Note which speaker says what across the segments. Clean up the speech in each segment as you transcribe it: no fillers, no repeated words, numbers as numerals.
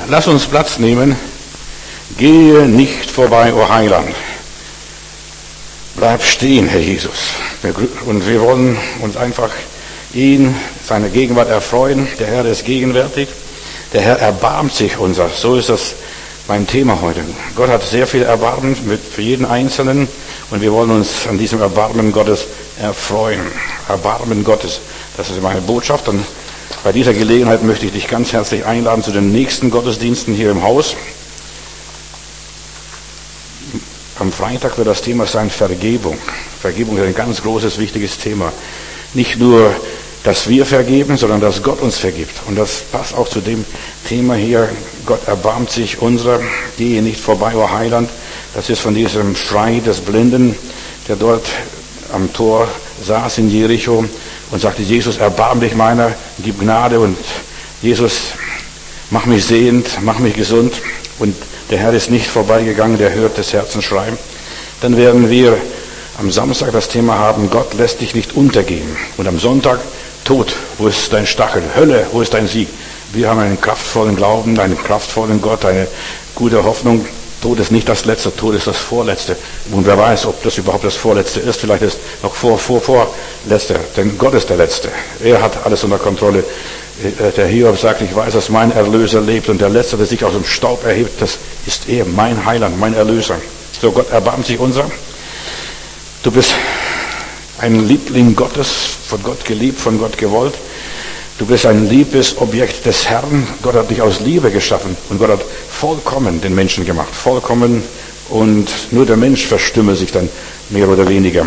Speaker 1: lass uns Platz nehmen. Gehe nicht vorbei, o Heiland. Bleib stehen, Herr Jesus. Und wir wollen uns einfach seine Gegenwart erfreuen. Der Herr ist gegenwärtig. Der Herr erbarmt sich unser. So ist das mein Thema heute. Gott hat sehr viel Erbarmen für jeden Einzelnen. Und wir wollen uns an diesem Erbarmen Gottes erfreuen. Erbarmen Gottes. Das ist meine Botschaft. Und bei dieser Gelegenheit möchte ich dich ganz herzlich einladen zu den nächsten Gottesdiensten hier im Haus. Am Freitag wird das Thema sein Vergebung. Vergebung ist ein ganz großes, wichtiges Thema. Nicht nur, dass wir vergeben, sondern dass Gott uns vergibt. Und das passt auch zu dem Thema hier. Gott erbarmt sich unserer. Gehe nicht vorbei, o Heiland. Das ist von diesem Schrei des Blinden, der dort am Tor saß in Jericho und sagte, Jesus, erbarm dich meiner, gib Gnade. Und Jesus, mach mich sehend, mach mich gesund. Und der Herr ist nicht vorbeigegangen, der hört des Herzens Schrei. Dann werden wir am Samstag das Thema haben, Gott lässt dich nicht untergehen. Und am Sonntag, Tod, wo ist dein Stachel? Hölle, wo ist dein Sieg? Wir haben einen kraftvollen Glauben, einen kraftvollen Gott, eine gute Hoffnung. Tod ist nicht das Letzte, Tod ist das Vorletzte. Und wer weiß, ob das überhaupt das Vorletzte ist. Vielleicht ist noch Vorletzte, denn Gott ist der Letzte. Er hat alles unter Kontrolle. Der Hiob sagt, ich weiß, dass mein Erlöser lebt und der Letzte, der sich aus dem Staub erhebt, das ist er, mein Heiland, mein Erlöser. So, Gott erbarmt sich unser. Du bist ein Liebling Gottes, von Gott geliebt, von Gott gewollt. Du bist ein Liebesobjekt des Herrn. Gott hat dich aus Liebe geschaffen und Gott hat vollkommen den Menschen gemacht. Vollkommen, und nur der Mensch verstümmel sich dann mehr oder weniger.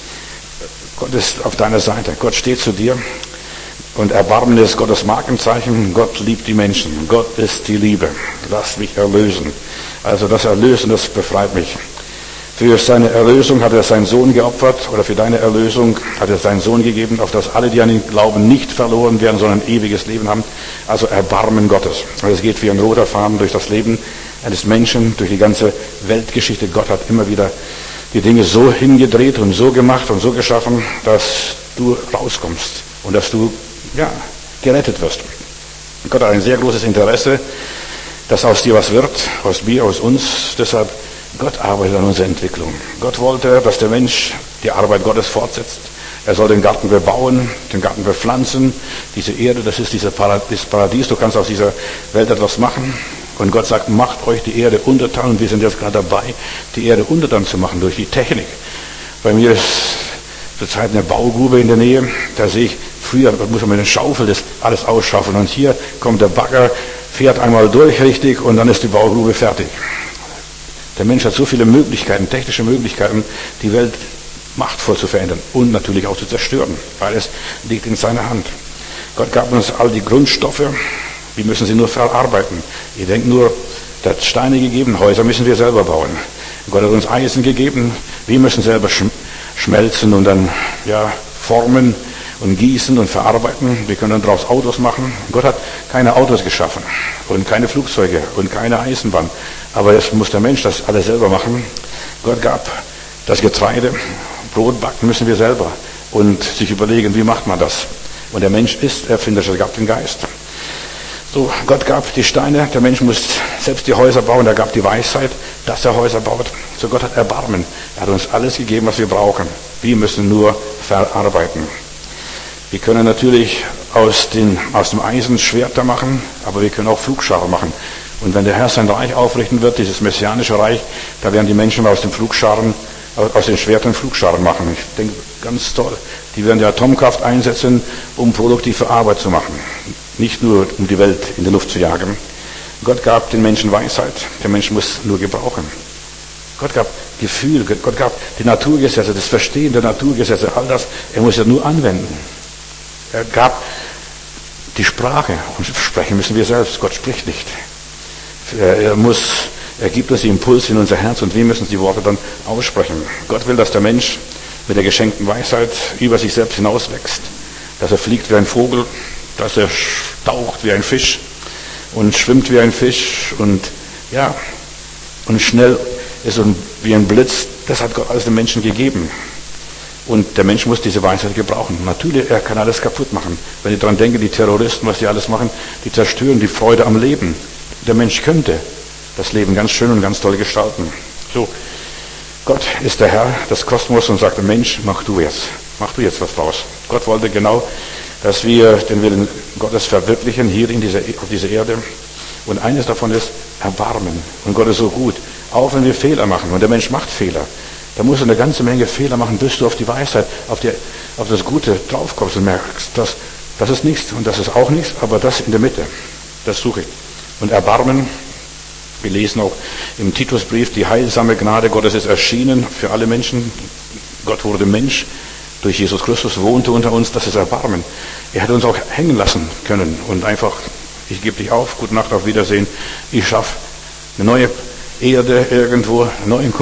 Speaker 1: Gott ist auf deiner Seite. Gott steht zu dir. Und Erbarmen ist Gottes Markenzeichen. Gott liebt die Menschen. Gott ist die Liebe. Lass mich erlösen. Also das Erlösen, das befreit mich. Für seine Erlösung hat er seinen Sohn geopfert, oder für deine Erlösung hat er seinen Sohn gegeben, auf dass alle, die an ihn glauben, nicht verloren werden, sondern ein ewiges Leben haben. Also Erbarmen Gottes. Und es geht wie ein roter Faden durch das Leben eines Menschen, durch die ganze Weltgeschichte. Gott hat immer wieder die Dinge so hingedreht und so gemacht und so geschaffen, dass du rauskommst und dass du gerettet wirst. Gott hat ein sehr großes Interesse, dass aus dir was wird, aus mir, aus uns. Deshalb, Gott arbeitet an unserer Entwicklung. Gott wollte, dass der Mensch die Arbeit Gottes fortsetzt. Er soll den Garten bebauen, den Garten bepflanzen. Diese Erde, das ist dieses Paradies. Du kannst aus dieser Welt etwas machen. Und Gott sagt, macht euch die Erde untertan. Und wir sind jetzt gerade dabei, die Erde untertan zu machen durch die Technik. Bei mir ist zurzeit eine Baugrube in der Nähe. Da sehe ich, früher muss man mit einer Schaufel das alles ausschaufeln. Und hier kommt der Bagger, fährt einmal durch richtig und dann ist die Baugrube fertig. Der Mensch hat so viele Möglichkeiten, technische Möglichkeiten, die Welt machtvoll zu verändern und natürlich auch zu zerstören. Beides liegt in seiner Hand. Gott gab uns all die Grundstoffe, wir müssen sie nur verarbeiten. Ihr denkt nur, der hat Steine gegeben, Häuser müssen wir selber bauen. Gott hat uns Eisen gegeben, wir müssen selber schmelzen und dann formen und gießen und verarbeiten. Wir können dann daraus Autos machen. Gott hat keine Autos geschaffen und keine Flugzeuge und keine Eisenbahn. Aber jetzt muss der Mensch das alles selber machen. Gott gab das Getreide, Brot backen müssen wir selber und sich überlegen, wie macht man das. Und der Mensch ist erfinderisch, er gab den Geist. So, Gott gab die Steine, der Mensch muss selbst die Häuser bauen, er gab die Weisheit, dass er Häuser baut. So, Gott hat Erbarmen. Er hat uns alles gegeben, was wir brauchen. Wir müssen nur verarbeiten. Wir können natürlich aus dem Eisen Schwerter machen, aber wir können auch Pflugscharen machen. Und wenn der Herr sein Reich aufrichten wird, dieses messianische Reich, da werden die Menschen aus den Schwertern Pflugscharen machen. Ich denke, ganz toll. Die werden die Atomkraft einsetzen, um produktive Arbeit zu machen. Nicht nur, um die Welt in die Luft zu jagen. Gott gab den Menschen Weisheit. Der Mensch muss nur gebrauchen. Gott gab Gefühl. Gott gab die Naturgesetze, das Verstehen der Naturgesetze, all das. Er muss ja nur anwenden. Er gab die Sprache. Und sprechen müssen wir selbst. Gott spricht nicht. Er gibt uns die Impulse in unser Herz und wir müssen die Worte dann aussprechen. Gott will, dass der Mensch mit der geschenkten Weisheit über sich selbst hinauswächst. Dass er fliegt wie ein Vogel, dass er taucht wie ein Fisch und schwimmt wie ein Fisch und schnell ist und wie ein Blitz. Das hat Gott alles dem Menschen gegeben. Und der Mensch muss diese Weisheit gebrauchen. Natürlich, er kann alles kaputt machen. Wenn ich daran denke, die Terroristen, was die alles machen, die zerstören die Freude am Leben. Der Mensch könnte das Leben ganz schön und ganz toll gestalten. So, Gott ist der Herr des Kosmos und sagte, Mensch, mach du jetzt was draus. Gott wollte genau, dass wir den Willen Gottes verwirklichen hier auf dieser Erde. Und eines davon ist Erbarmen. Und Gott ist so gut, auch wenn wir Fehler machen. Und der Mensch macht Fehler. Da musst du eine ganze Menge Fehler machen, bis du auf die Weisheit, auf das Gute draufkommst und merkst, das ist nichts und das ist auch nichts, aber das in der Mitte, das suche ich. Und Erbarmen, wir lesen auch im Titusbrief, die heilsame Gnade Gottes ist erschienen für alle Menschen. Gott wurde Mensch, durch Jesus Christus wohnte unter uns, das ist Erbarmen. Er hätte uns auch hängen lassen können und einfach, ich gebe dich auf, gute Nacht, auf Wiedersehen, ich schaffe eine neue Erde irgendwo, neue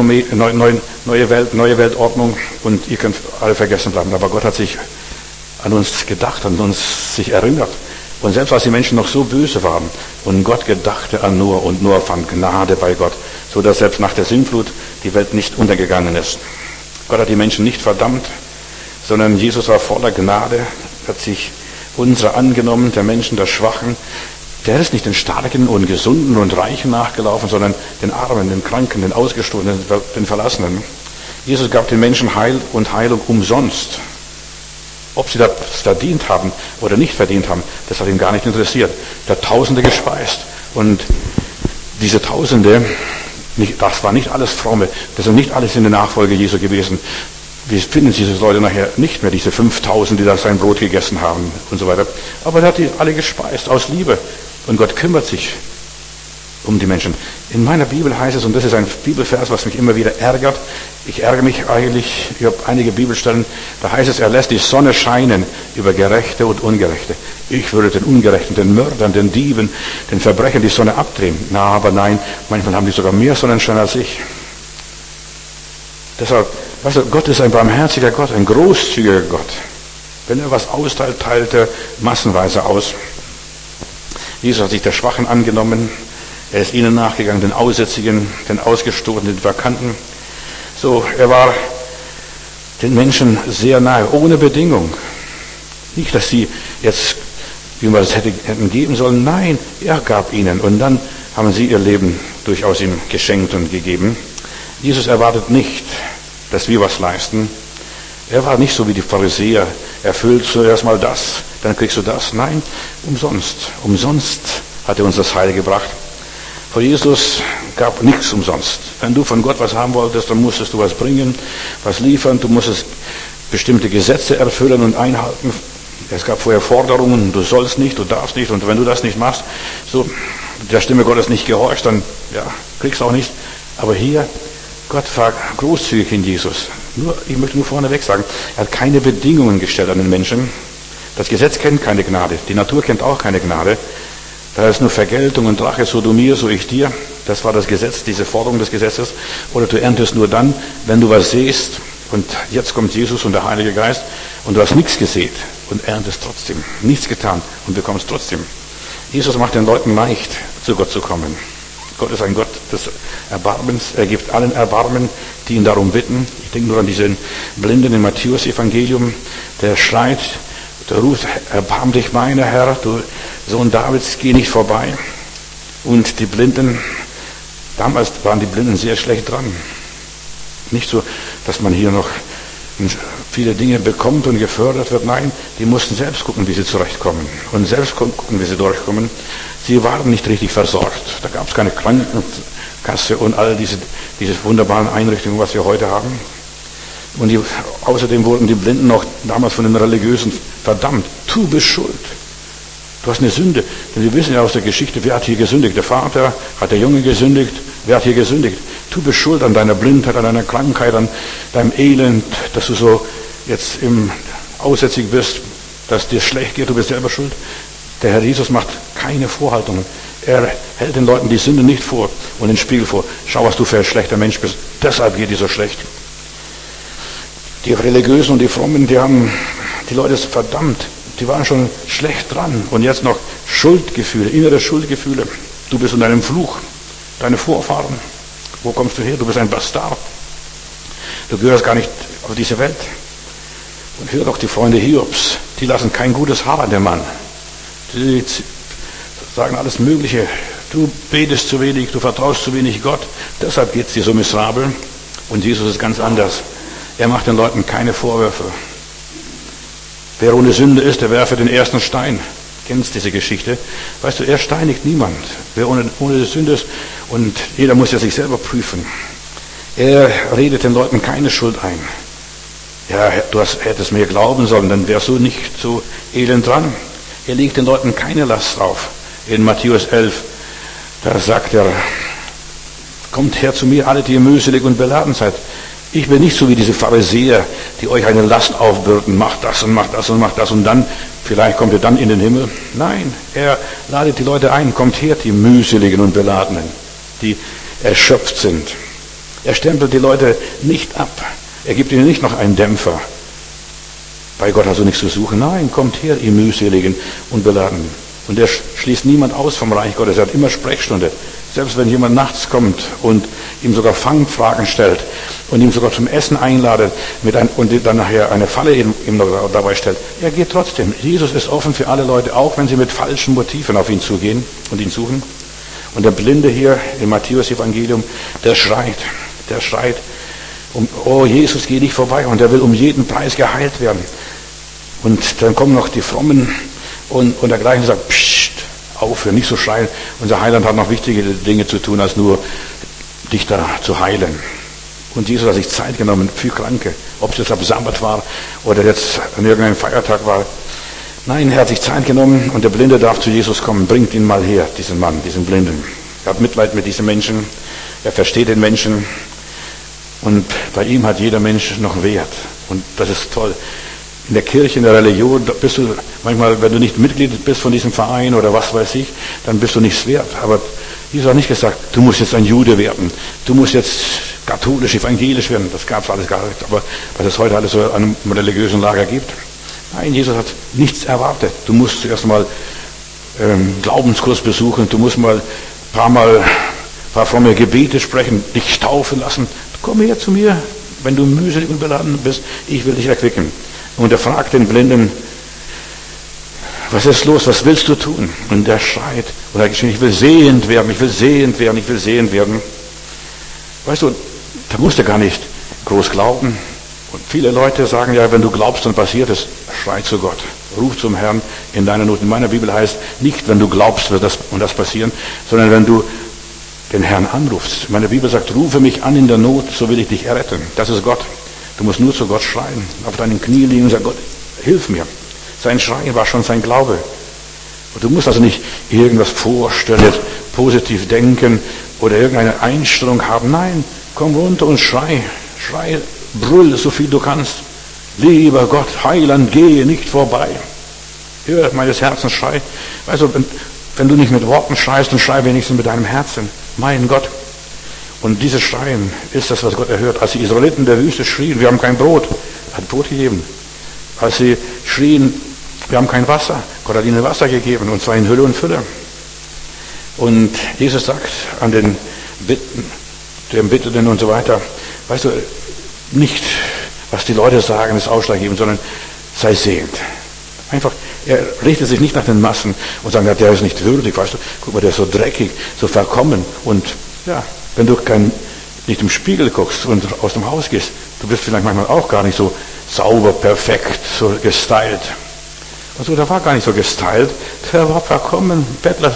Speaker 1: Welt, neue Weltordnung und ihr könnt alle vergessen bleiben. Aber Gott hat sich an uns gedacht, an uns sich erinnert. Und selbst als die Menschen noch so böse waren und Gott gedachte an Noah und Noah fand Gnade bei Gott, so dass selbst nach der Sintflut die Welt nicht untergegangen ist. Gott hat die Menschen nicht verdammt, sondern Jesus war voller Gnade, hat sich unserer angenommen, der Menschen, der Schwachen. Der ist nicht den Starken und Gesunden und Reichen nachgelaufen, sondern den Armen, den Kranken, den Ausgestoßenen, den Verlassenen. Jesus gab den Menschen Heil und Heilung umsonst. Ob sie das verdient haben oder nicht verdient haben, das hat ihn gar nicht interessiert. Der hat Tausende gespeist. Und diese Tausende, das war nicht alles Fromme, das sind nicht alles in der Nachfolge Jesu gewesen. Wir finden diese Leute nachher nicht mehr, diese 5000, die da sein Brot gegessen haben und so weiter. Aber er hat die alle gespeist aus Liebe. Und Gott kümmert sich um die Menschen. In meiner Bibel heißt es, und das ist ein Bibelvers, was mich immer wieder ärgert, ich ärgere mich eigentlich, ich habe einige Bibelstellen, da heißt es, er lässt die Sonne scheinen über Gerechte und Ungerechte. Ich würde den Ungerechten, den Mördern, den Dieben, den Verbrechern die Sonne abdrehen. Na, aber nein, manchmal haben die sogar mehr Sonnenschein als ich. Deshalb, weißt du, Gott ist ein barmherziger Gott, ein großzügiger Gott. Wenn er was austeilt, teilt er massenweise aus. Jesus hat sich der Schwachen angenommen. Er ist ihnen nachgegangen, den Aussätzigen, den Ausgestoßenen, den Vakanten. So, er war den Menschen sehr nahe, ohne Bedingung. Nicht, dass sie jetzt, wie wir es hätten geben sollen. Nein, er gab ihnen. Und dann haben sie ihr Leben durchaus ihm geschenkt und gegeben. Jesus erwartet nicht, dass wir was leisten. Er war nicht so wie die Pharisäer. Erfüllt zuerst mal das, dann kriegst du das. Nein, umsonst. Umsonst hat er uns das Heil gebracht. Vor Jesus gab nichts umsonst. Wenn du von Gott was haben wolltest, dann musstest du was bringen, was liefern. Du musstest bestimmte Gesetze erfüllen und einhalten. Es gab vorher Forderungen, du sollst nicht, du darfst nicht. Und wenn du das nicht machst, so der Stimme Gottes nicht gehorchst, dann ja, kriegst du auch nicht. Aber hier, Gott war großzügig in Jesus. Ich möchte nur vorneweg sagen, er hat keine Bedingungen gestellt an den Menschen. Das Gesetz kennt keine Gnade. Die Natur kennt auch keine Gnade. Da ist nur Vergeltung und Rache, so du mir, so ich dir. Das war das Gesetz, diese Forderung des Gesetzes. Oder du erntest nur dann, wenn du was sähst. Und jetzt kommt Jesus und der Heilige Geist und du hast nichts gesät und erntest trotzdem. Nichts getan und bekommst trotzdem. Jesus macht den Leuten leicht, zu Gott zu kommen. Gott ist ein Gott des Erbarmens. Er gibt allen Erbarmen, die ihn darum bitten. Ich denke nur an diesen Blinden im Matthäus-Evangelium. Der schreit, der ruft, erbarm dich meiner Herr, du Sohn Davids, geh nicht vorbei. Und die Blinden, damals waren die Blinden sehr schlecht dran. Nicht so, dass man hier noch viele Dinge bekommt und gefördert wird. Nein, die mussten selbst gucken, wie sie zurechtkommen. Und selbst gucken, wie sie durchkommen. Sie waren nicht richtig versorgt. Da gab es keine Krankenkasse und all diese wunderbaren Einrichtungen, was wir heute haben. Und außerdem wurden die Blinden noch damals von den Religiösen verdammt. Du bist schuld. Du hast eine Sünde. Denn wir wissen ja aus der Geschichte, wer hat hier gesündigt? Der Vater, hat der Junge gesündigt? Wer hat hier gesündigt? Du bist schuld an deiner Blindheit, an deiner Krankheit, an deinem Elend, dass du so jetzt aussätzig bist, dass dir schlecht geht, du bist selber schuld. Der Herr Jesus macht keine Vorhaltungen. Er hält den Leuten die Sünde nicht vor und den Spiegel vor. Schau, was du für ein schlechter Mensch bist. Deshalb geht dir so schlecht. Die Religiösen und die Frommen, die haben die Leute verdammt. Die waren schon schlecht dran. Und jetzt noch Schuldgefühle, innere Schuldgefühle. Du bist in deinem Fluch. Deine Vorfahren. Wo kommst du her? Du bist ein Bastard. Du gehörst gar nicht auf diese Welt. Und hör doch die Freunde Hiobs. Die lassen kein gutes Haar an dem Mann. Die sagen alles Mögliche Du betest zu wenig, du vertraust zu wenig Gott. Deshalb geht es dir so miserabel. Und Jesus ist ganz anders. Er macht den Leuten keine Vorwürfe. Wer ohne Sünde ist, der werfe den ersten Stein. Kennst diese Geschichte? Weißt du, er steinigt niemand. Wer ohne Sünde ist, und jeder muss ja sich selber prüfen. Er redet den Leuten keine Schuld ein. Ja, du hättest mir glauben sollen, dann wärst du nicht so elend dran. Er legt den Leuten keine Last drauf. In Matthäus 11, da sagt er, kommt her zu mir, alle, die ihr mühselig und beladen seid. Ich bin nicht so wie diese Pharisäer, die euch eine Last aufbürden, macht das und macht das und macht das und dann, vielleicht kommt ihr dann in den Himmel. Nein, er ladet die Leute ein, kommt her, die mühseligen und beladenen, die erschöpft sind. Er stempelt die Leute nicht ab. Er gibt ihnen nicht noch einen Dämpfer. Bei Gott hast du nichts zu suchen. Nein, kommt her, ihr mühseligen und beladenen. Und er schließt niemand aus vom Reich Gottes. Er hat immer Sprechstunde. Selbst wenn jemand nachts kommt und ihm sogar Fangfragen stellt und ihm sogar zum Essen einladet und dann nachher eine Falle ihm dabei stellt, er geht trotzdem. Jesus ist offen für alle Leute, auch wenn sie mit falschen Motiven auf ihn zugehen und ihn suchen. Und der Blinde hier im Matthäus-Evangelium, der schreit, oh Jesus, geh nicht vorbei, und er will um jeden Preis geheilt werden. Und dann kommen noch die Frommen und dergleichen sagt, psst, aufhören, nicht so schreien. Unser Heiland hat noch wichtige Dinge zu tun, als nur dich da zu heilen. Und Jesus hat sich Zeit genommen für Kranke, ob es jetzt am Sabbat war oder jetzt an irgendeinem Feiertag war. Nein, er hat sich Zeit genommen und der Blinde darf zu Jesus kommen. Bringt ihn mal her, diesen Mann, diesen Blinden. Er hat Mitleid mit diesen Menschen, er versteht den Menschen und bei ihm hat jeder Mensch noch Wert. Und das ist toll. In der Kirche, in der Religion, bist du manchmal, wenn du nicht Mitglied bist von diesem Verein oder was weiß ich, dann bist du nichts wert. Aber Jesus hat nicht gesagt, du musst jetzt ein Jude werden, du musst jetzt katholisch, evangelisch werden. Das gab es alles gar nicht. Aber was es heute alles so an einem religiösen Lager gibt. Nein, Jesus hat nichts erwartet. Du musst zuerst mal Glaubenskurs besuchen, du musst mal ein paar fromme Gebete sprechen, dich taufen lassen. Komm her zu mir, wenn du mühselig und beladen bist, ich will dich erquicken. Und er fragt den Blinden, was ist los, was willst du tun? Und er schreit und er geschrien, ich will sehend werden, ich will sehend werden, ich will sehend werden. Weißt du, da musst du gar nicht groß glauben. Und viele Leute sagen ja, wenn du glaubst, dann passiert es. Schrei zu Gott, ruf zum Herrn in deiner Not. In meiner Bibel heißt nicht, wenn du glaubst, wird das und das passieren, sondern wenn du den Herrn anrufst. Meine Bibel sagt, rufe mich an in der Not, so will ich dich erretten. Das ist Gott. Du musst nur zu Gott schreien, auf deinen Knie liegen und sagen, Gott, hilf mir. Sein Schreien war schon sein Glaube. Und du musst also nicht irgendwas vorstellen, positiv denken oder irgendeine Einstellung haben. Nein, komm runter und schrei, brüll so viel du kannst. Lieber Gott, Heiland, gehe nicht vorbei. Hör meines Herzens Schrei. Weißt du, wenn du nicht mit Worten schreist, dann schrei wenigstens mit deinem Herzen. Mein Gott. Und dieses Schreien ist das, was Gott erhört. Als die Israeliten in der Wüste schrien, wir haben kein Brot, er hat Brot gegeben. Als sie schrien, wir haben kein Wasser, Gott hat ihnen Wasser gegeben, und zwar in Hülle und Fülle. Und Jesus sagt an den Bittenden und so weiter, weißt du, nicht, was die Leute sagen, ist ausschlaggebend, sondern sei sehend. Einfach, er richtet sich nicht nach den Massen und sagt, ja, der ist nicht würdig, weißt du, guck mal, der ist so dreckig, so verkommen. Und ja, wenn du nicht im Spiegel guckst und aus dem Haus gehst, du bist vielleicht manchmal auch gar nicht so sauber, perfekt, so gestylt. Und so, der war gar nicht so gestylt, der war verkommen, Bettler,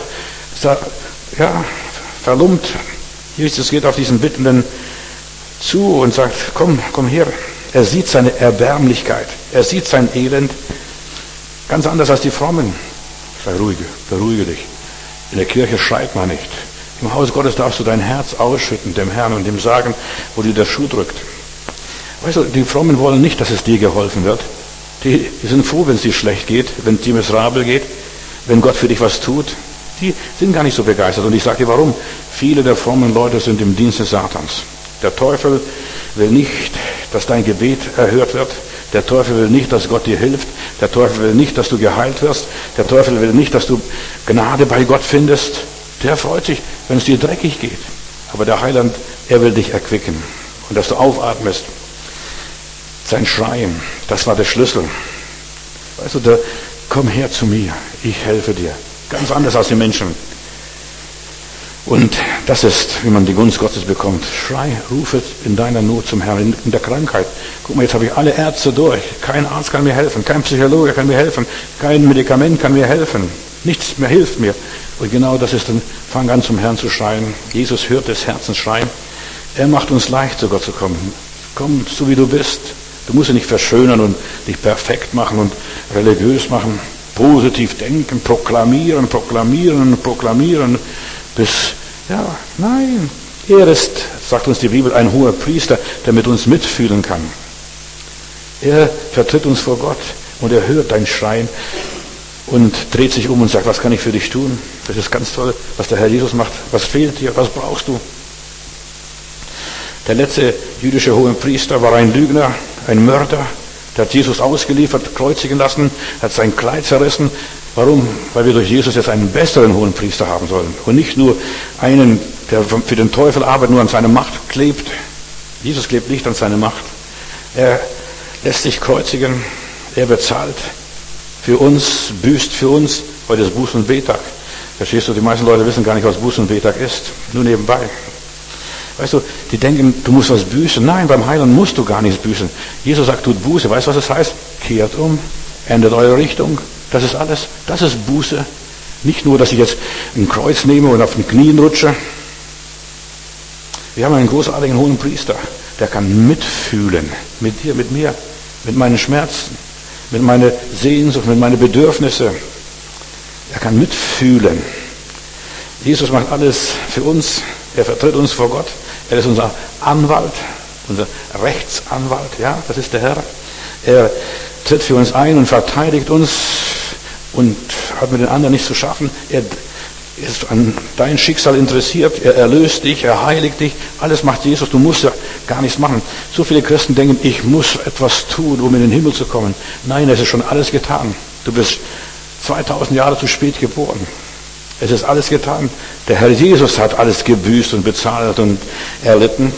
Speaker 1: ja, verlumpt. Jesus geht auf diesen Bittenden zu und sagt, komm her. Er sieht seine Erbärmlichkeit, er sieht sein Elend, ganz anders als die Frommen. Sei ruhig, beruhige dich. In der Kirche schreit man nicht. Im Haus Gottes darfst du dein Herz ausschütten, dem Herrn, und ihm sagen, wo dir der Schuh drückt. Weißt du, die Frommen wollen nicht, dass es dir geholfen wird. Die sind froh, wenn es dir schlecht geht, wenn es dir miserabel geht, wenn Gott für dich was tut. Die sind gar nicht so begeistert. Und ich sage dir warum. Viele der frommen Leute sind im Dienste Satans. Der Teufel will nicht, dass dein Gebet erhört wird. Der Teufel will nicht, dass Gott dir hilft. Der Teufel will nicht, dass du geheilt wirst. Der Teufel will nicht, dass du Gnade bei Gott findest. Der freut sich, wenn es dir dreckig geht. Aber der Heiland, er will dich erquicken. Und dass du aufatmest. Sein Schreien, das war der Schlüssel. Weißt du, komm her zu mir, ich helfe dir. Ganz anders als die Menschen. Und das ist, wie man die Gunst Gottes bekommt. Schrei, rufe in deiner Not zum Herrn, in der Krankheit. Guck mal, jetzt habe ich alle Ärzte durch. Kein Arzt kann mir helfen, kein Psychologe kann mir helfen, kein Medikament kann mir helfen. Nichts mehr hilft mir. Und genau das ist dann, fang an zum Herrn zu schreien. Jesus hört des Herzens schreien. Er macht uns leicht, zu Gott zu kommen. Komm, so wie du bist. Du musst dich nicht verschönern und dich perfekt machen und religiös machen. Positiv denken, proklamieren, bis, ja, nein. Er ist, sagt uns die Bibel, ein hoher Priester, der mit uns mitfühlen kann. Er vertritt uns vor Gott und er hört dein Schreien und dreht sich um und sagt, was kann ich für dich tun? Das ist ganz toll, was der Herr Jesus macht. Was fehlt dir? Was brauchst du? Der letzte jüdische Hohepriester war ein Lügner, ein Mörder. Der hat Jesus ausgeliefert, kreuzigen lassen, hat sein Kleid zerrissen. Warum? Weil wir durch Jesus jetzt einen besseren Hohenpriester haben sollen. Und nicht nur einen, der für den Teufel arbeitet, nur an seiner Macht klebt. Jesus klebt nicht an seiner Macht. Er lässt sich kreuzigen. Er bezahlt für uns, büßt für uns. Heute ist Buß- und Betag. Verstehst du, die meisten Leute wissen gar nicht, was Buß- und Betag ist. Nur nebenbei. Weißt du, die denken, du musst was büßen. Nein, beim Heiland musst du gar nichts büßen. Jesus sagt, tut Buße. Weißt du, was das heißt? Kehrt um, ändert eure Richtung. Das ist alles. Das ist Buße. Nicht nur, dass ich jetzt ein Kreuz nehme und auf den Knien rutsche. Wir haben einen großartigen hohen Priester, der kann mitfühlen. Mit dir, mit mir, mit meinen Schmerzen, mit meiner Sehnsucht, mit meinen Bedürfnissen. Er kann mitfühlen. Jesus macht alles für uns. Er vertritt uns vor Gott. Er ist unser Anwalt, unser Rechtsanwalt. Ja, das ist der Herr. Er tritt für uns ein und verteidigt uns und hat mit den anderen nichts zu schaffen. Er ist an dein Schicksal interessiert. Er erlöst dich, er heiligt dich. Alles macht Jesus. Du musst ja gar nichts machen. So viele Christen denken, ich muss etwas tun, um in den Himmel zu kommen. Nein, es ist schon alles getan. Du bist 2000 Jahre zu spät geboren. Es ist alles getan. Der Herr Jesus hat alles gebüßt und bezahlt und erlitten.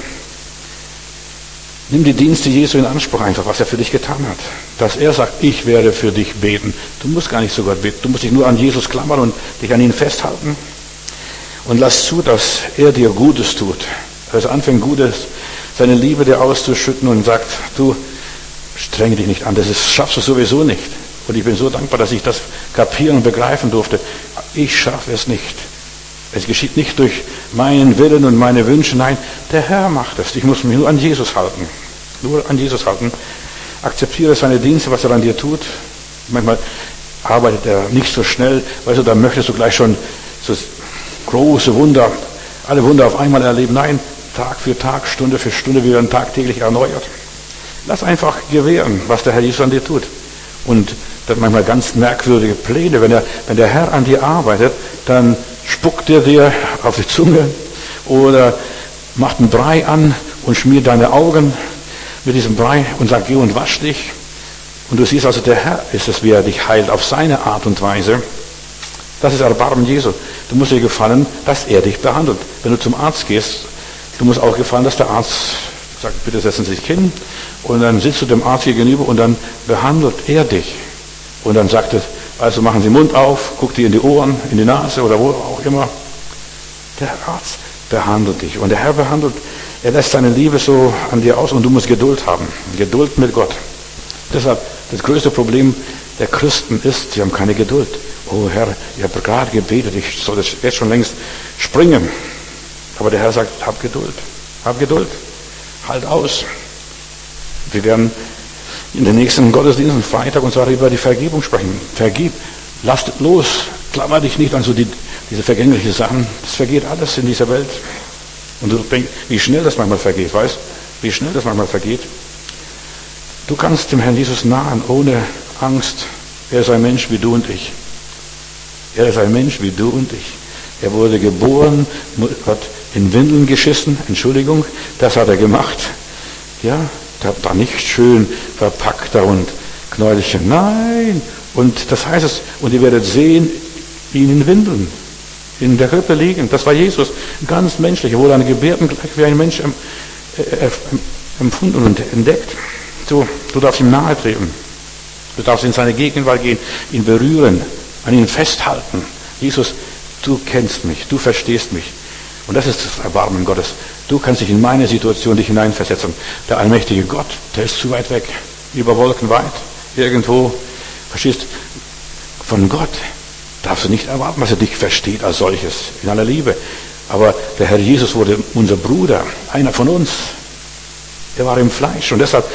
Speaker 1: Nimm die Dienste Jesu in Anspruch einfach, was er für dich getan hat. Dass er sagt, ich werde für dich beten. Du musst gar nicht zu Gott beten. Du musst dich nur an Jesus klammern und dich an ihn festhalten. Und lass zu, dass er dir Gutes tut. Dass er anfängt, Gutes, seine Liebe dir auszuschütten und sagt, du strenge dich nicht an. Das schaffst du sowieso nicht. Und ich bin so dankbar, dass ich das kapieren und begreifen durfte. Ich schaffe es nicht. Es geschieht nicht durch meinen Willen und meine Wünsche. Nein, der Herr macht es. Ich muss mich nur an Jesus halten. Nur an Jesus halten. Akzeptiere seine Dienste, was er an dir tut. Manchmal arbeitet er nicht so schnell. Weißt du, da möchtest du gleich schon so große Wunder, alle Wunder auf einmal erleben. Nein, Tag für Tag, Stunde für Stunde, wir werden tagtäglich erneuert. Lass einfach gewähren, was der Herr Jesus an dir tut. Und das manchmal ganz merkwürdige Pläne. Wenn der Herr an dir arbeitet, dann spuckt er dir auf die Zunge oder macht einen Brei an und schmiert deine Augen mit diesem Brei und sagt, geh und wasch dich. Und du siehst also, der Herr ist es, wie er dich heilt, auf seine Art und Weise. Das ist Erbarmen Jesu. Du musst dir gefallen, dass er dich behandelt. Wenn du zum Arzt gehst, du musst auch gefallen, dass der Arzt sagt, bitte setzen Sie sich hin. Und dann sitzt du dem Arzt gegenüber und dann behandelt er dich. Und dann sagt er, also machen Sie den Mund auf, guck dir in die Ohren, in die Nase oder wo auch immer. Der Arzt behandelt dich. Und der Herr behandelt, er lässt seine Liebe so an dir aus und du musst Geduld haben. Geduld mit Gott. Deshalb, das größte Problem der Christen ist, sie haben keine Geduld. Oh Herr, ich habe gerade gebetet, ich soll jetzt schon längst springen. Aber der Herr sagt, hab Geduld, halt aus. Wir werden in den nächsten Gottesdiensten, Freitag und so weiter, über die Vergebung sprechen. Vergib, lass los, klammer dich nicht an so diese vergänglichen Sachen. Das vergeht alles in dieser Welt. Und du denkst, wie schnell das manchmal vergeht, weißt? Wie schnell das manchmal vergeht. Du kannst dem Herrn Jesus nahen, ohne Angst. Er ist ein Mensch wie du und ich. Er ist ein Mensch wie du und ich. Er wurde geboren, hat in Windeln geschissen, Entschuldigung, das hat er gemacht. Ja, der war nicht schön verpackter und Knäuelchen. Nein! Und das heißt es, und ihr werdet sehen, ihn in Windeln, in der Krippe liegen. Das war Jesus, ganz menschlich. Er wurde an Gebärden gleich wie ein Mensch empfunden und entdeckt. So, du darfst ihm nahe treten. Du darfst in seine Gegenwart gehen, ihn berühren, an ihn festhalten. Jesus, du kennst mich, du verstehst mich. Und das ist das Erbarmen Gottes. Du kannst dich in meine Situation dich hineinversetzen. Der allmächtige Gott, der ist zu weit weg, über Wolken weit, irgendwo, verstehst, von Gott darfst du nicht erwarten, dass er dich versteht als solches, in aller Liebe. Aber der Herr Jesus wurde unser Bruder, einer von uns. Er war im Fleisch und deshalb,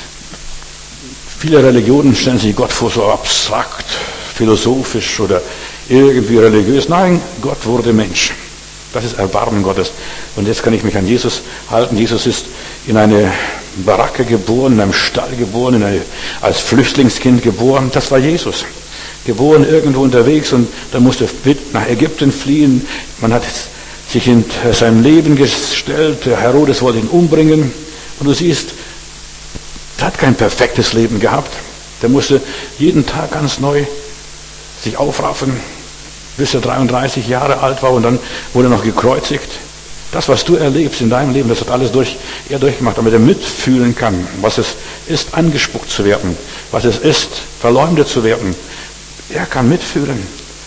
Speaker 1: viele Religionen stellen sich Gott vor so abstrakt, philosophisch oder irgendwie religiös. Nein, Gott wurde Mensch. Das ist Erbarmen Gottes. Und jetzt kann ich mich an Jesus halten. Jesus ist in eine Baracke geboren, in einem Stall geboren, als Flüchtlingskind geboren. Das war Jesus. Geboren irgendwo unterwegs und dann musste nach Ägypten fliehen. Man hat sich in sein Leben gestellt. Der Herodes wollte ihn umbringen. Und du siehst, er hat kein perfektes Leben gehabt. Der musste jeden Tag ganz neu sich aufraffen, bis er 33 Jahre alt war und dann wurde er noch gekreuzigt. Das, was du erlebst in deinem Leben, das hat alles er durchgemacht, damit er mitfühlen kann, was es ist, angespuckt zu werden, was es ist, verleumdet zu werden. Er kann mitfühlen,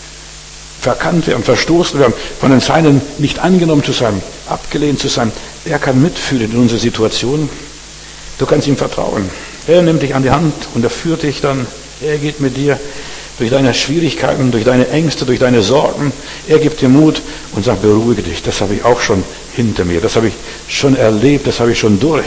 Speaker 1: verkannt werden, verstoßen werden, von den Seinen nicht angenommen zu sein, abgelehnt zu sein. Er kann mitfühlen in unsere Situation. Du kannst ihm vertrauen. Er nimmt dich an die Hand und er führt dich dann. Er geht mit dir durch deine Schwierigkeiten, durch deine Ängste, durch deine Sorgen. Er gibt dir Mut und sagt, beruhige dich. Das habe ich auch schon hinter mir. Das habe ich schon erlebt. Das habe ich schon durch.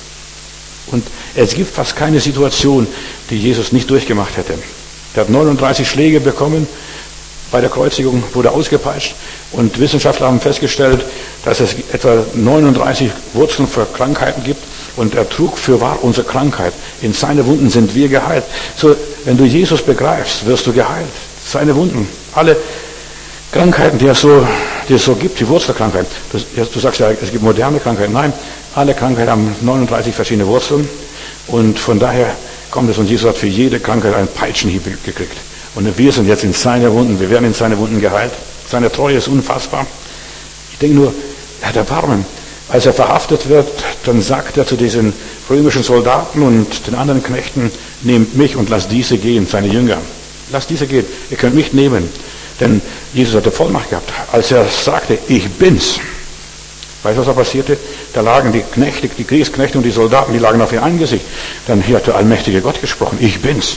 Speaker 1: Und es gibt fast keine Situation, die Jesus nicht durchgemacht hätte. Er hat 39 Schläge bekommen. Bei der Kreuzigung wurde ausgepeitscht. Und Wissenschaftler haben festgestellt, dass es etwa 39 Wurzeln für Krankheiten gibt. Und er trug fürwahr unsere Krankheit. In seine Wunden sind wir geheilt. So, wenn du Jesus begreifst, wirst du geheilt. Seine Wunden, alle Krankheiten, die es so gibt, die Wurzelkrankheiten. Du sagst ja, es gibt moderne Krankheiten. Nein, alle Krankheiten haben 39 verschiedene Wurzeln. Und von daher kommt es, und Jesus hat für jede Krankheit einen Peitschenhieb gekriegt. Und wir sind jetzt in seine Wunden, wir werden in seine Wunden geheilt. Seine Treue ist unfassbar. Ich denke nur, er hat Erbarmen. Als er verhaftet wird, dann sagt er zu diesen römischen Soldaten und den anderen Knechten, nehmt mich und lasst diese gehen, seine Jünger. Lasst diese gehen, ihr könnt mich nehmen. Denn Jesus hatte Vollmacht gehabt. Als er sagte, ich bin's. Weißt du, was da passierte? Da lagen die Knechte, die Kriegsknechte und die Soldaten, die lagen auf ihr Angesicht. Dann hier hat der allmächtige Gott gesprochen, ich bin's.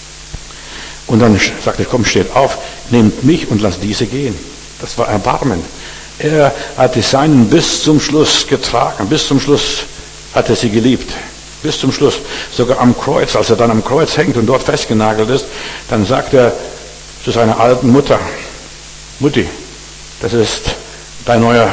Speaker 1: Und dann sagte er, komm, steht auf, nehmt mich und lasst diese gehen. Das war Erbarmen. Er hat die Seinen bis zum Schluss getragen, bis zum Schluss hat er sie geliebt, bis zum Schluss. Sogar am Kreuz, als er dann am Kreuz hängt und dort festgenagelt ist, dann sagt er zu seiner alten Mutter, Mutti, das ist dein neuer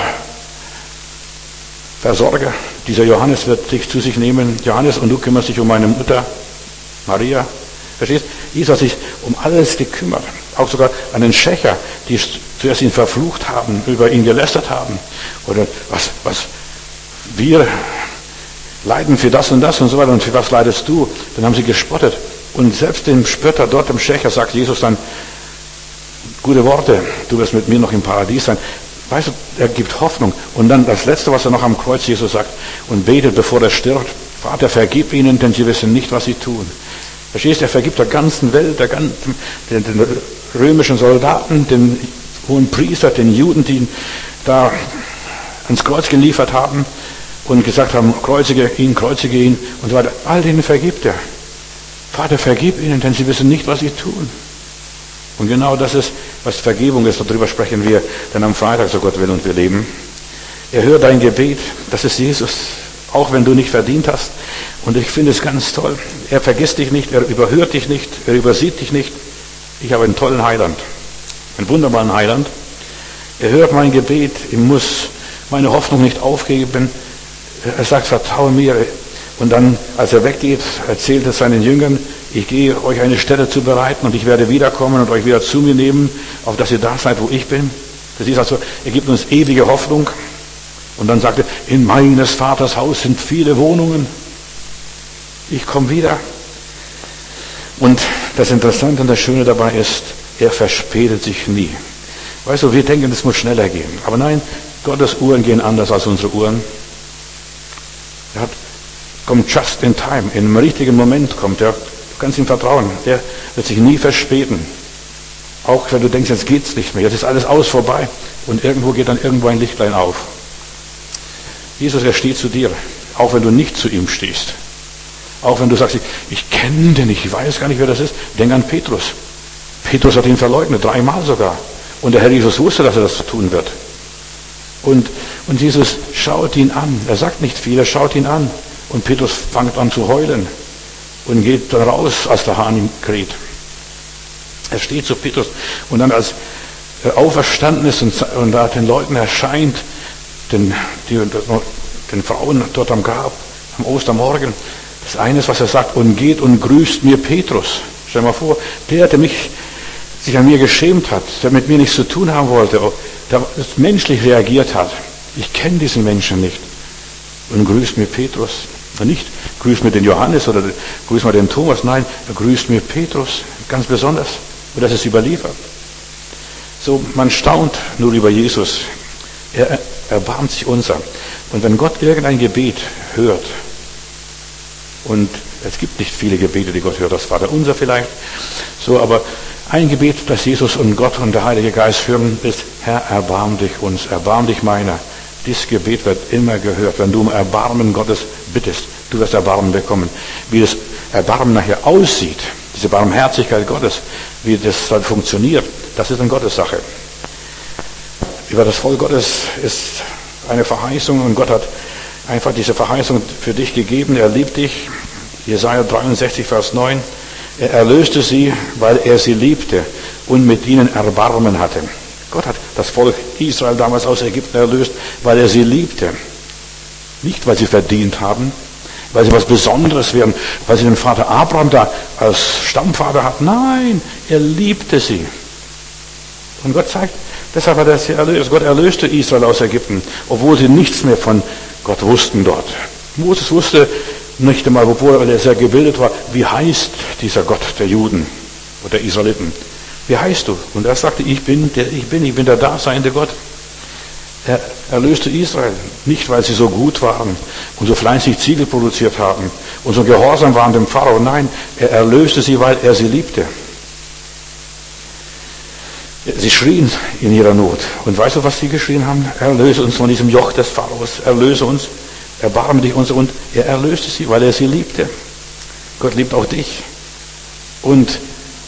Speaker 1: Versorger, dieser Johannes wird dich zu sich nehmen, Johannes, und du kümmerst dich um meine Mutter, Maria. Verstehst? Jesus hat sich um alles gekümmert. Auch sogar an den Schächer, die zuerst ihn verflucht haben, über ihn gelästert haben. Oder was, wir leiden für das und so weiter und für was leidest du? Dann haben sie gespottet. Und selbst dem Spötter dort, dem Schächer, sagt Jesus dann, gute Worte, du wirst mit mir noch im Paradies sein. Weißt du, er gibt Hoffnung. Und dann das Letzte, was er noch am Kreuz Jesus sagt und betet, bevor er stirbt, Vater, vergib ihnen, denn sie wissen nicht, was sie tun. Verstehst du, er vergibt der ganzen Welt, den römischen Soldaten, den hohen Priester, den Juden, die ihn da ans Kreuz geliefert haben und gesagt haben, kreuzige ihn und so weiter. All denen vergibt er. Vater, vergib ihnen, denn sie wissen nicht, was sie tun. Und genau das ist, was Vergebung ist, darüber sprechen wir dann am Freitag, so Gott will, und wir leben. Er hört dein Gebet, das ist Jesus, auch wenn du nicht verdient hast. Und ich finde es ganz toll. Er vergisst dich nicht, er überhört dich nicht, er übersieht dich nicht. Ich habe einen tollen Heiland, einen wunderbaren Heiland. Er hört mein Gebet, ich muss meine Hoffnung nicht aufgeben. Er sagt, vertraue mir. Und dann, als er weggeht, erzählt er seinen Jüngern, ich gehe euch eine Stätte zu bereiten und ich werde wiederkommen und euch wieder zu mir nehmen, auf dass ihr da seid, wo ich bin. Das ist also, er gibt uns ewige Hoffnung. Und dann sagt er, in meines Vaters Haus sind viele Wohnungen. Ich komme wieder. Und das Interessante und das Schöne dabei ist, er verspätet sich nie. Weißt du, wir denken, es muss schneller gehen. Aber nein, Gottes Uhren gehen anders als unsere Uhren. Er kommt just in time, in einem richtigen Moment kommt er. Du kannst ihm vertrauen. Er wird sich nie verspäten. Auch wenn du denkst, jetzt geht's nicht mehr, jetzt ist alles vorbei. Und irgendwo geht dann irgendwo ein Lichtlein auf. Jesus, er steht zu dir, auch wenn du nicht zu ihm stehst. Auch wenn du sagst, ich kenne den nicht, ich weiß gar nicht, wer das ist. Denk an Petrus. Petrus hat ihn verleugnet, 3-mal sogar. Und der Herr Jesus wusste, dass er das tun wird. Und Jesus schaut ihn an. Er sagt nicht viel, er schaut ihn an. Und Petrus fängt an zu heulen und geht dann raus, als der Hahn ihm kräht. Er steht zu Petrus. Und dann, als er auferstanden ist und da den Leuten erscheint, den Frauen dort am Grab, am Ostermorgen, das eine ist, was er sagt, und geht und grüßt mir Petrus. Stell dir mal vor, der sich an mir geschämt hat, der mit mir nichts zu tun haben wollte, der menschlich reagiert hat. Ich kenne diesen Menschen nicht. Und grüßt mir Petrus. Und nicht grüßt mir den Johannes oder grüßt mir den Thomas. Nein, er grüßt mir Petrus. Ganz besonders. Und das ist überliefert. So, man staunt nur über Jesus. Er erbarmt sich unser. Und wenn Gott irgendein Gebet hört, und es gibt nicht viele Gebete, die Gott hört, das Vaterunser vielleicht, so, aber ein Gebet, das Jesus und Gott und der Heilige Geist hören, ist: Herr, erbarm dich uns, erbarm dich meiner. Dieses Gebet wird immer gehört. Wenn du um Erbarmen Gottes bittest, du wirst Erbarmen bekommen. Wie das Erbarmen nachher aussieht, diese Barmherzigkeit Gottes, wie das dann funktioniert, das ist eine Gottessache. Über das Volk Gottes ist eine Verheißung und Gott hat einfach diese Verheißung für dich gegeben. Er liebt dich. Jesaja 63, Vers 9. Er erlöste sie, weil er sie liebte und mit ihnen Erbarmen hatte. Gott hat das Volk Israel damals aus Ägypten erlöst, weil er sie liebte. Nicht, weil sie verdient haben, weil sie was Besonderes wären, weil sie den Vater Abraham da als Stammvater hatten. Nein, er liebte sie. Und Gott sagt, deshalb hat er sie erlöst. Gott erlöste Israel aus Ägypten, obwohl sie nichts mehr von Gott wussten dort. Moses wusste nicht einmal, obwohl er sehr gebildet war, wie heißt dieser Gott der Juden oder der Israeliten? Wie heißt du? Und er sagte, ich bin der daseinende Gott. Er erlöste Israel, nicht weil sie so gut waren und so fleißig Ziegel produziert haben und so gehorsam waren dem Pharao. Nein, er erlöste sie, weil er sie liebte. Sie schrien in ihrer Not. Und weißt du, was sie geschrien haben? Erlöse uns von diesem Joch des Pharaos. Erlöse uns. Erbarme dich uns. Und er erlöste sie, weil er sie liebte. Gott liebt auch dich. Und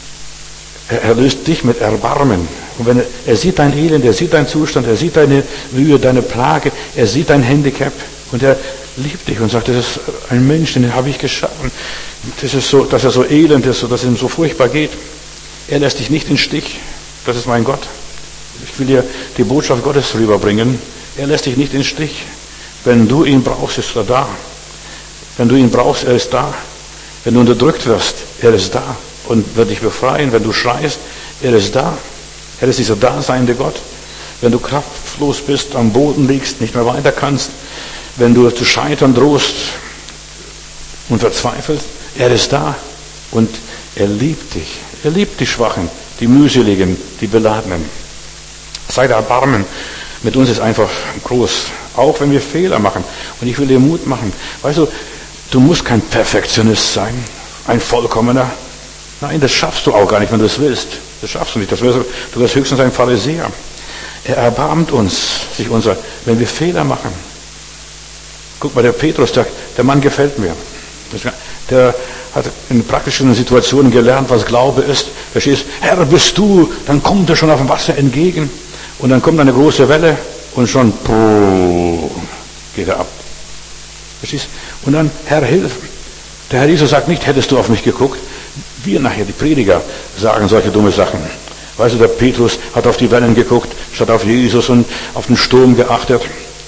Speaker 1: er erlöst dich mit Erbarmen. Und wenn er sieht dein Elend, er sieht deinen Zustand, er sieht deine Mühe, deine Plage, er sieht dein Handicap. Und er liebt dich und sagt, das ist ein Mensch, den habe ich geschaffen. Das ist so, dass er so elend ist, dass es ihm so furchtbar geht. Er lässt dich nicht im Stich. Das ist mein Gott. Ich will dir die Botschaft Gottes rüberbringen. Er lässt dich nicht im Stich. Wenn du ihn brauchst, ist er da. Wenn du ihn brauchst, er ist da. Wenn du unterdrückt wirst, er ist da und wird dich befreien. Wenn du schreist, er ist da. Er ist dieser daseinende Gott. Wenn du kraftlos bist, am Boden liegst, nicht mehr weiter kannst, wenn du zu scheitern drohst und verzweifelst, er ist da und er liebt dich. Er liebt die Schwachen, die Mühseligen, die Beladenen. Sein Erbarmen mit uns ist einfach groß, auch wenn wir Fehler machen. Und ich will dir Mut machen. Weißt du, du musst kein Perfektionist sein, ein Vollkommener. Nein, das schaffst du auch gar nicht, wenn du es willst. Das schaffst du nicht. Du wirst höchstens ein Pharisäer. Er erbarmt uns, wenn wir Fehler machen. Guck mal, der Petrus, der Mann gefällt mir. Der hat in praktischen Situationen gelernt, was Glaube ist. Da steht, Herr, bist du, dann kommt er schon auf dem Wasser entgegen. Und dann kommt eine große Welle und schon geht er ab. Verstehst? Und dann, Herr, hilf. Der Herr Jesus sagt nicht, hättest du auf mich geguckt. Wir nachher, die Prediger, sagen solche dumme Sachen. Weißt du, der Petrus hat auf die Wellen geguckt, statt auf Jesus und auf den Sturm geachtet.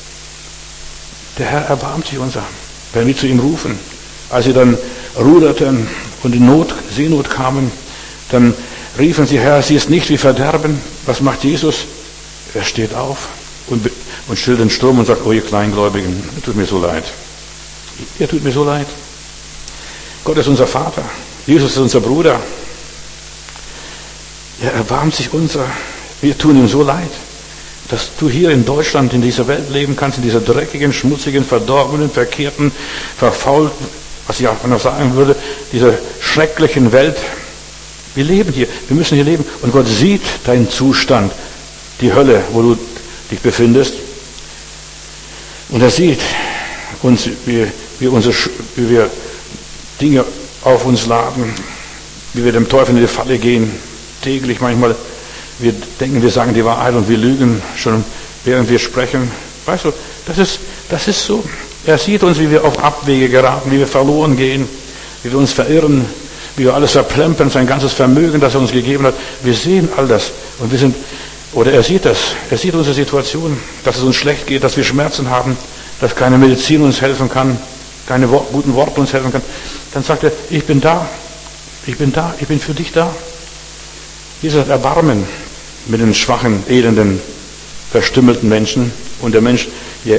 Speaker 1: Der Herr erbarmt sich unser, wenn wir zu ihm rufen. Als sie dann ruderten und in Seenot kamen, dann riefen sie, Herr, siehst nicht wie Verderben. Was macht Jesus? Er steht auf und stillt den Sturm und sagt, oh ihr Kleingläubigen, tut mir so leid. Ihr tut mir so leid. Gott ist unser Vater. Jesus ist unser Bruder. Er erbarmt sich unser. Wir tun ihm so leid, dass du hier in Deutschland, in dieser Welt leben kannst, in dieser dreckigen, schmutzigen, verdorbenen, verkehrten, verfaulten, was ich auch noch sagen würde, dieser schrecklichen Welt. Wir leben hier, wir müssen hier leben. Und Gott sieht deinen Zustand, die Hölle, wo du dich befindest. Und er sieht uns, wie wir Dinge auf uns laden, wie wir dem Teufel in die Falle gehen, täglich manchmal. Wir denken, wir sagen die Wahrheit und wir lügen schon, während wir sprechen. Weißt du, das ist so. Er sieht uns, wie wir auf Abwege geraten, wie wir verloren gehen, wie wir uns verirren, wie wir alles verplempern, sein ganzes Vermögen, das er uns gegeben hat. Wir sehen all das und er sieht das. Er sieht unsere Situation, dass es uns schlecht geht, dass wir Schmerzen haben, dass keine Medizin uns helfen kann, keine guten Worte uns helfen kann. Dann sagt er, ich bin da, ich bin für dich da. Jesus hat Erbarmen mit den schwachen, elenden, verstümmelten Menschen. Und der Mensch, je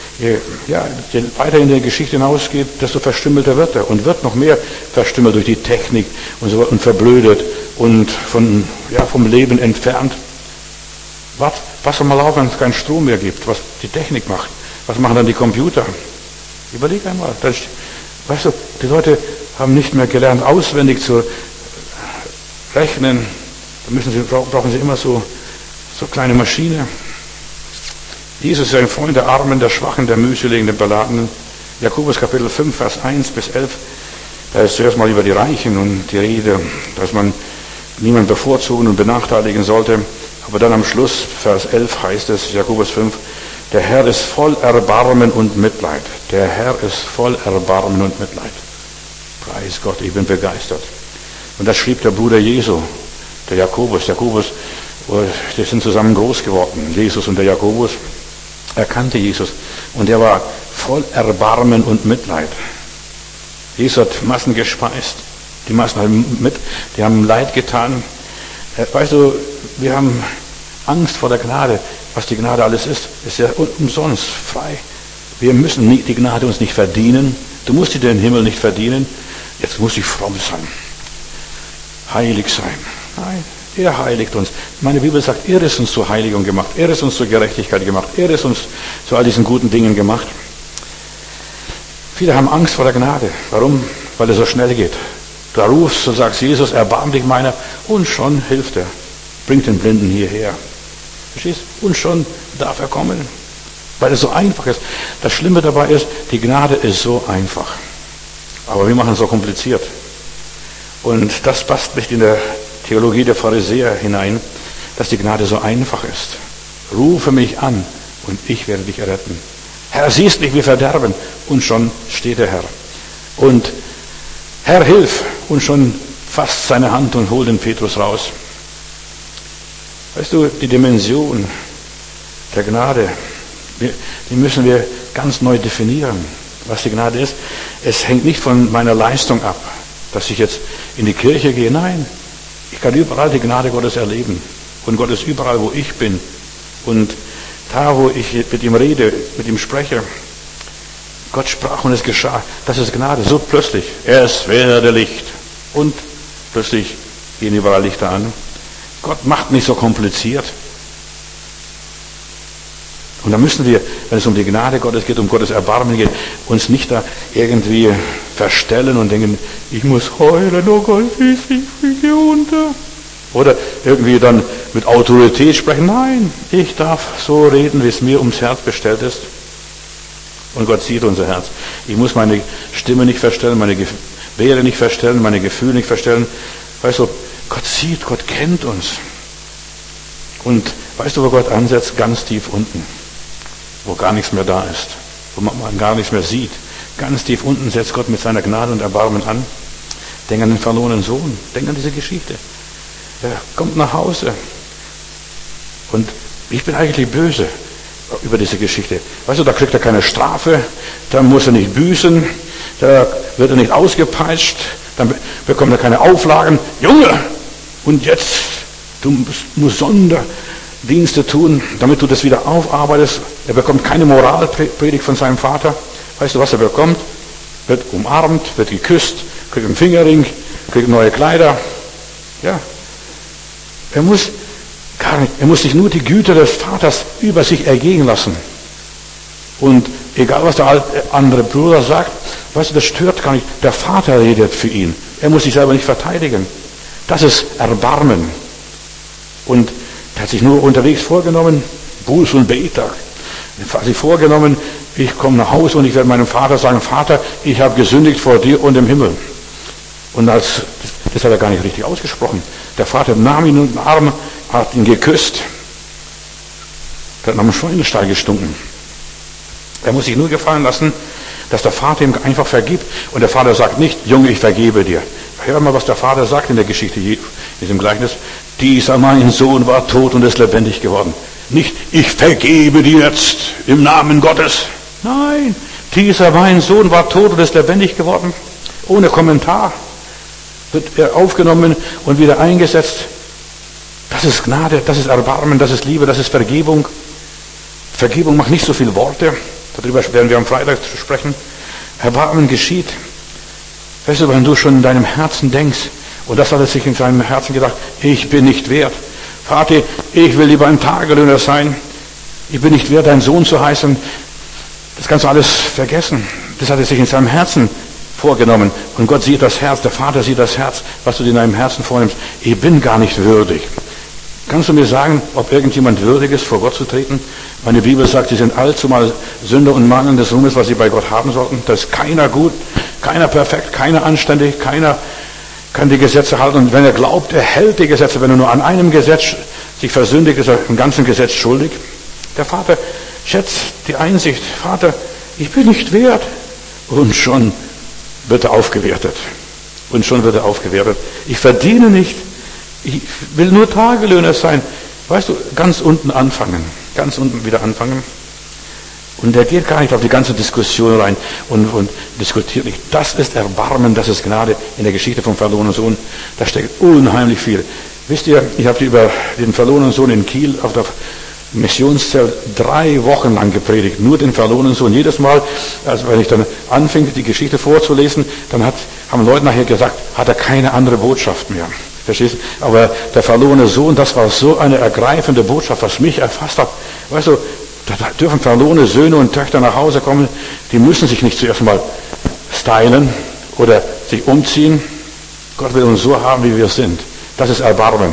Speaker 1: weiter in der Geschichte hinausgeht, desto verstümmelter wird er und wird noch mehr verstümmelt durch die Technik und so und verblödet und vom Leben entfernt. Was soll mal laufen, wenn es keinen Strom mehr gibt, was die Technik macht? Was machen dann die Computer? Überleg einmal. Weißt du, die Leute haben nicht mehr gelernt, auswendig zu rechnen. Da brauchen sie immer so kleine Maschine. Jesus ist ein Freund der Armen, der Schwachen, der mühseligen, der Beladenen. Jakobus Kapitel 5, Vers 1 bis 11. Da ist zuerst mal über die Reichen und die Rede, dass man niemanden bevorzugen und benachteiligen sollte. Aber dann am Schluss, Vers 11 heißt es, Jakobus 5, der Herr ist voll Erbarmen und Mitleid. Der Herr ist voll Erbarmen und Mitleid. Preis Gott, ich bin begeistert. Und das schrieb der Bruder Jesu, der Jakobus. Die sind zusammen groß geworden, Jesus und der Jakobus. Er kannte Jesus und er war voll Erbarmen und Mitleid. Jesus hat Massen gespeist. Die Massen die haben Leid getan. Weißt du, wir haben Angst vor der Gnade. Was die Gnade alles ist ja umsonst, frei. Wir müssen die Gnade uns nicht verdienen. Du musst dir den Himmel nicht verdienen. Jetzt muss ich fromm sein. Heilig sein. Nein, er heiligt uns. Meine Bibel sagt, er ist uns zur Heiligung gemacht. Er ist uns zur Gerechtigkeit gemacht. Er ist uns zu all diesen guten Dingen gemacht. Viele haben Angst vor der Gnade. Warum? Weil es so schnell geht. Du rufst und sagst, Jesus, erbarm dich meiner, und schon hilft er. Bringt den Blinden hierher. Verstehst? Und schon darf er kommen. Weil es so einfach ist. Das Schlimme dabei ist, die Gnade ist so einfach. Aber wir machen es so kompliziert. Und das passt nicht in der Theologie der Pharisäer hinein, dass die Gnade so einfach ist. Rufe mich an und ich werde dich erretten. Herr, siehst mich, wir verderben. Und schon steht der Herr. Und Herr, hilf. Und schon fasst seine Hand und holt den Petrus raus. Weißt du, die Dimension der Gnade, die müssen wir ganz neu definieren, was die Gnade ist. Es hängt nicht von meiner Leistung ab, dass ich jetzt in die Kirche gehe. Nein, ich kann überall die Gnade Gottes erleben. Und Gott ist überall, wo ich bin. Und da, wo ich mit ihm rede, mit ihm spreche, Gott sprach und es geschah. Das ist Gnade, so plötzlich. Es werde Licht. Und plötzlich gehen überall Lichter an. Gott macht nicht so kompliziert. Und da müssen wir, wenn es um die Gnade Gottes geht, um Gottes Erbarmen geht, uns nicht da irgendwie verstellen und denken, ich muss heulen, oh Gott, ich gehe unter. Oder irgendwie dann mit Autorität sprechen. Nein, ich darf so reden, wie es mir ums Herz bestellt ist. Und Gott sieht unser Herz. Ich muss meine Stimme nicht verstellen, meine Gebärde nicht verstellen, meine Gefühle nicht verstellen. Weißt du, Gott sieht, Gott kennt uns. Und weißt du, wo Gott ansetzt? Ganz tief unten. Wo gar nichts mehr da ist. Wo man gar nichts mehr sieht. Ganz tief unten setzt Gott mit seiner Gnade und Erbarmen an. Denk an den verlorenen Sohn. Denk an diese Geschichte. Er kommt nach Hause. Und ich bin eigentlich böse über diese Geschichte. Weißt du, da kriegt er keine Strafe. Da muss er nicht büßen. Da wird er nicht ausgepeitscht. Dann bekommt er keine Auflagen. Junge! Und jetzt, du musst Sonderdienste tun, damit du das wieder aufarbeitest. Er bekommt keine Moralpredigt von seinem Vater. Weißt du, was er bekommt? Wird umarmt, wird geküsst, kriegt einen Fingerring, kriegt neue Kleider. Ja. Er muss sich nur die Güte des Vaters über sich ergehen lassen. Und egal, was der andere Bruder sagt, weißt du, das stört gar nicht. Der Vater redet für ihn. Er muss sich selber nicht verteidigen. Das ist Erbarmen. Und er hat sich nur unterwegs vorgenommen, Buß- und Betag. Ich habe sich vorgenommen, ich komme nach Hause und ich werde meinem Vater sagen, Vater, ich habe gesündigt vor dir und im Himmel. Und das hat er gar nicht richtig ausgesprochen. Der Vater nahm ihn in den Arm, hat ihn geküsst. Der hat nach dem Schweinestall gestunken. Er muss sich nur gefallen lassen, dass der Vater ihm einfach vergibt. Und der Vater sagt nicht, Junge, ich vergebe dir. Hör mal, was der Vater sagt in der Geschichte, in diesem Gleichnis. Dieser mein Sohn war tot und ist lebendig geworden. Nicht, ich vergebe dir jetzt im Namen Gottes. Nein, dieser mein Sohn war tot und ist lebendig geworden. Ohne Kommentar wird er aufgenommen und wieder eingesetzt. Das ist Gnade, das ist Erbarmen, das ist Liebe, das ist Vergebung. Vergebung macht nicht so viele Worte. Darüber werden wir am Freitag sprechen. Erbarmen geschieht. Weißt du, wenn du schon in deinem Herzen denkst, und das hat er sich in seinem Herzen gedacht, ich bin nicht wert. Vater, ich will lieber ein Tagelöhner sein. Ich bin nicht wert, dein Sohn zu heißen. Das kannst du alles vergessen. Das hat er sich in seinem Herzen vorgenommen. Und Gott sieht das Herz, der Vater sieht das Herz, was du dir in deinem Herzen vornimmst. Ich bin gar nicht würdig. Kannst du mir sagen, ob irgendjemand würdig ist, vor Gott zu treten? Meine Bibel sagt, sie sind allzumal Sünder und Mangel des Ruhmes, was sie bei Gott haben sollten. Da ist keiner gut, keiner perfekt, keiner anständig, keiner kann die Gesetze halten. Und wenn er glaubt, er hält die Gesetze, wenn er nur an einem Gesetz sich versündigt, ist er im ganzen Gesetz schuldig. Der Vater schätzt die Einsicht. Vater, ich bin nicht wert. Und schon wird er aufgewertet. Und schon wird er aufgewertet. Ich verdiene nicht. Ich will nur Tagelöhner sein. Weißt du, ganz unten anfangen. Ganz unten wieder anfangen. Und er geht gar nicht auf die ganze Diskussion rein und diskutiert nicht. Das ist Erbarmen, das ist Gnade in der Geschichte vom verlorenen Sohn. Da steckt unheimlich viel. Wisst ihr, ich habe über den verlorenen Sohn in Kiel auf der Missionszelt 3 Wochen lang gepredigt, nur den verlorenen Sohn. Jedes Mal, also wenn ich dann anfing, die Geschichte vorzulesen, dann haben Leute nachher gesagt, hat er keine andere Botschaft mehr. Verstehst du? Aber der verlorene Sohn, das war so eine ergreifende Botschaft, was mich erfasst hat. Weißt du, da dürfen verlorene Söhne und Töchter nach Hause kommen, die müssen sich nicht zuerst mal stylen oder sich umziehen. Gott will uns so haben, wie wir sind. Das ist Erbarmen.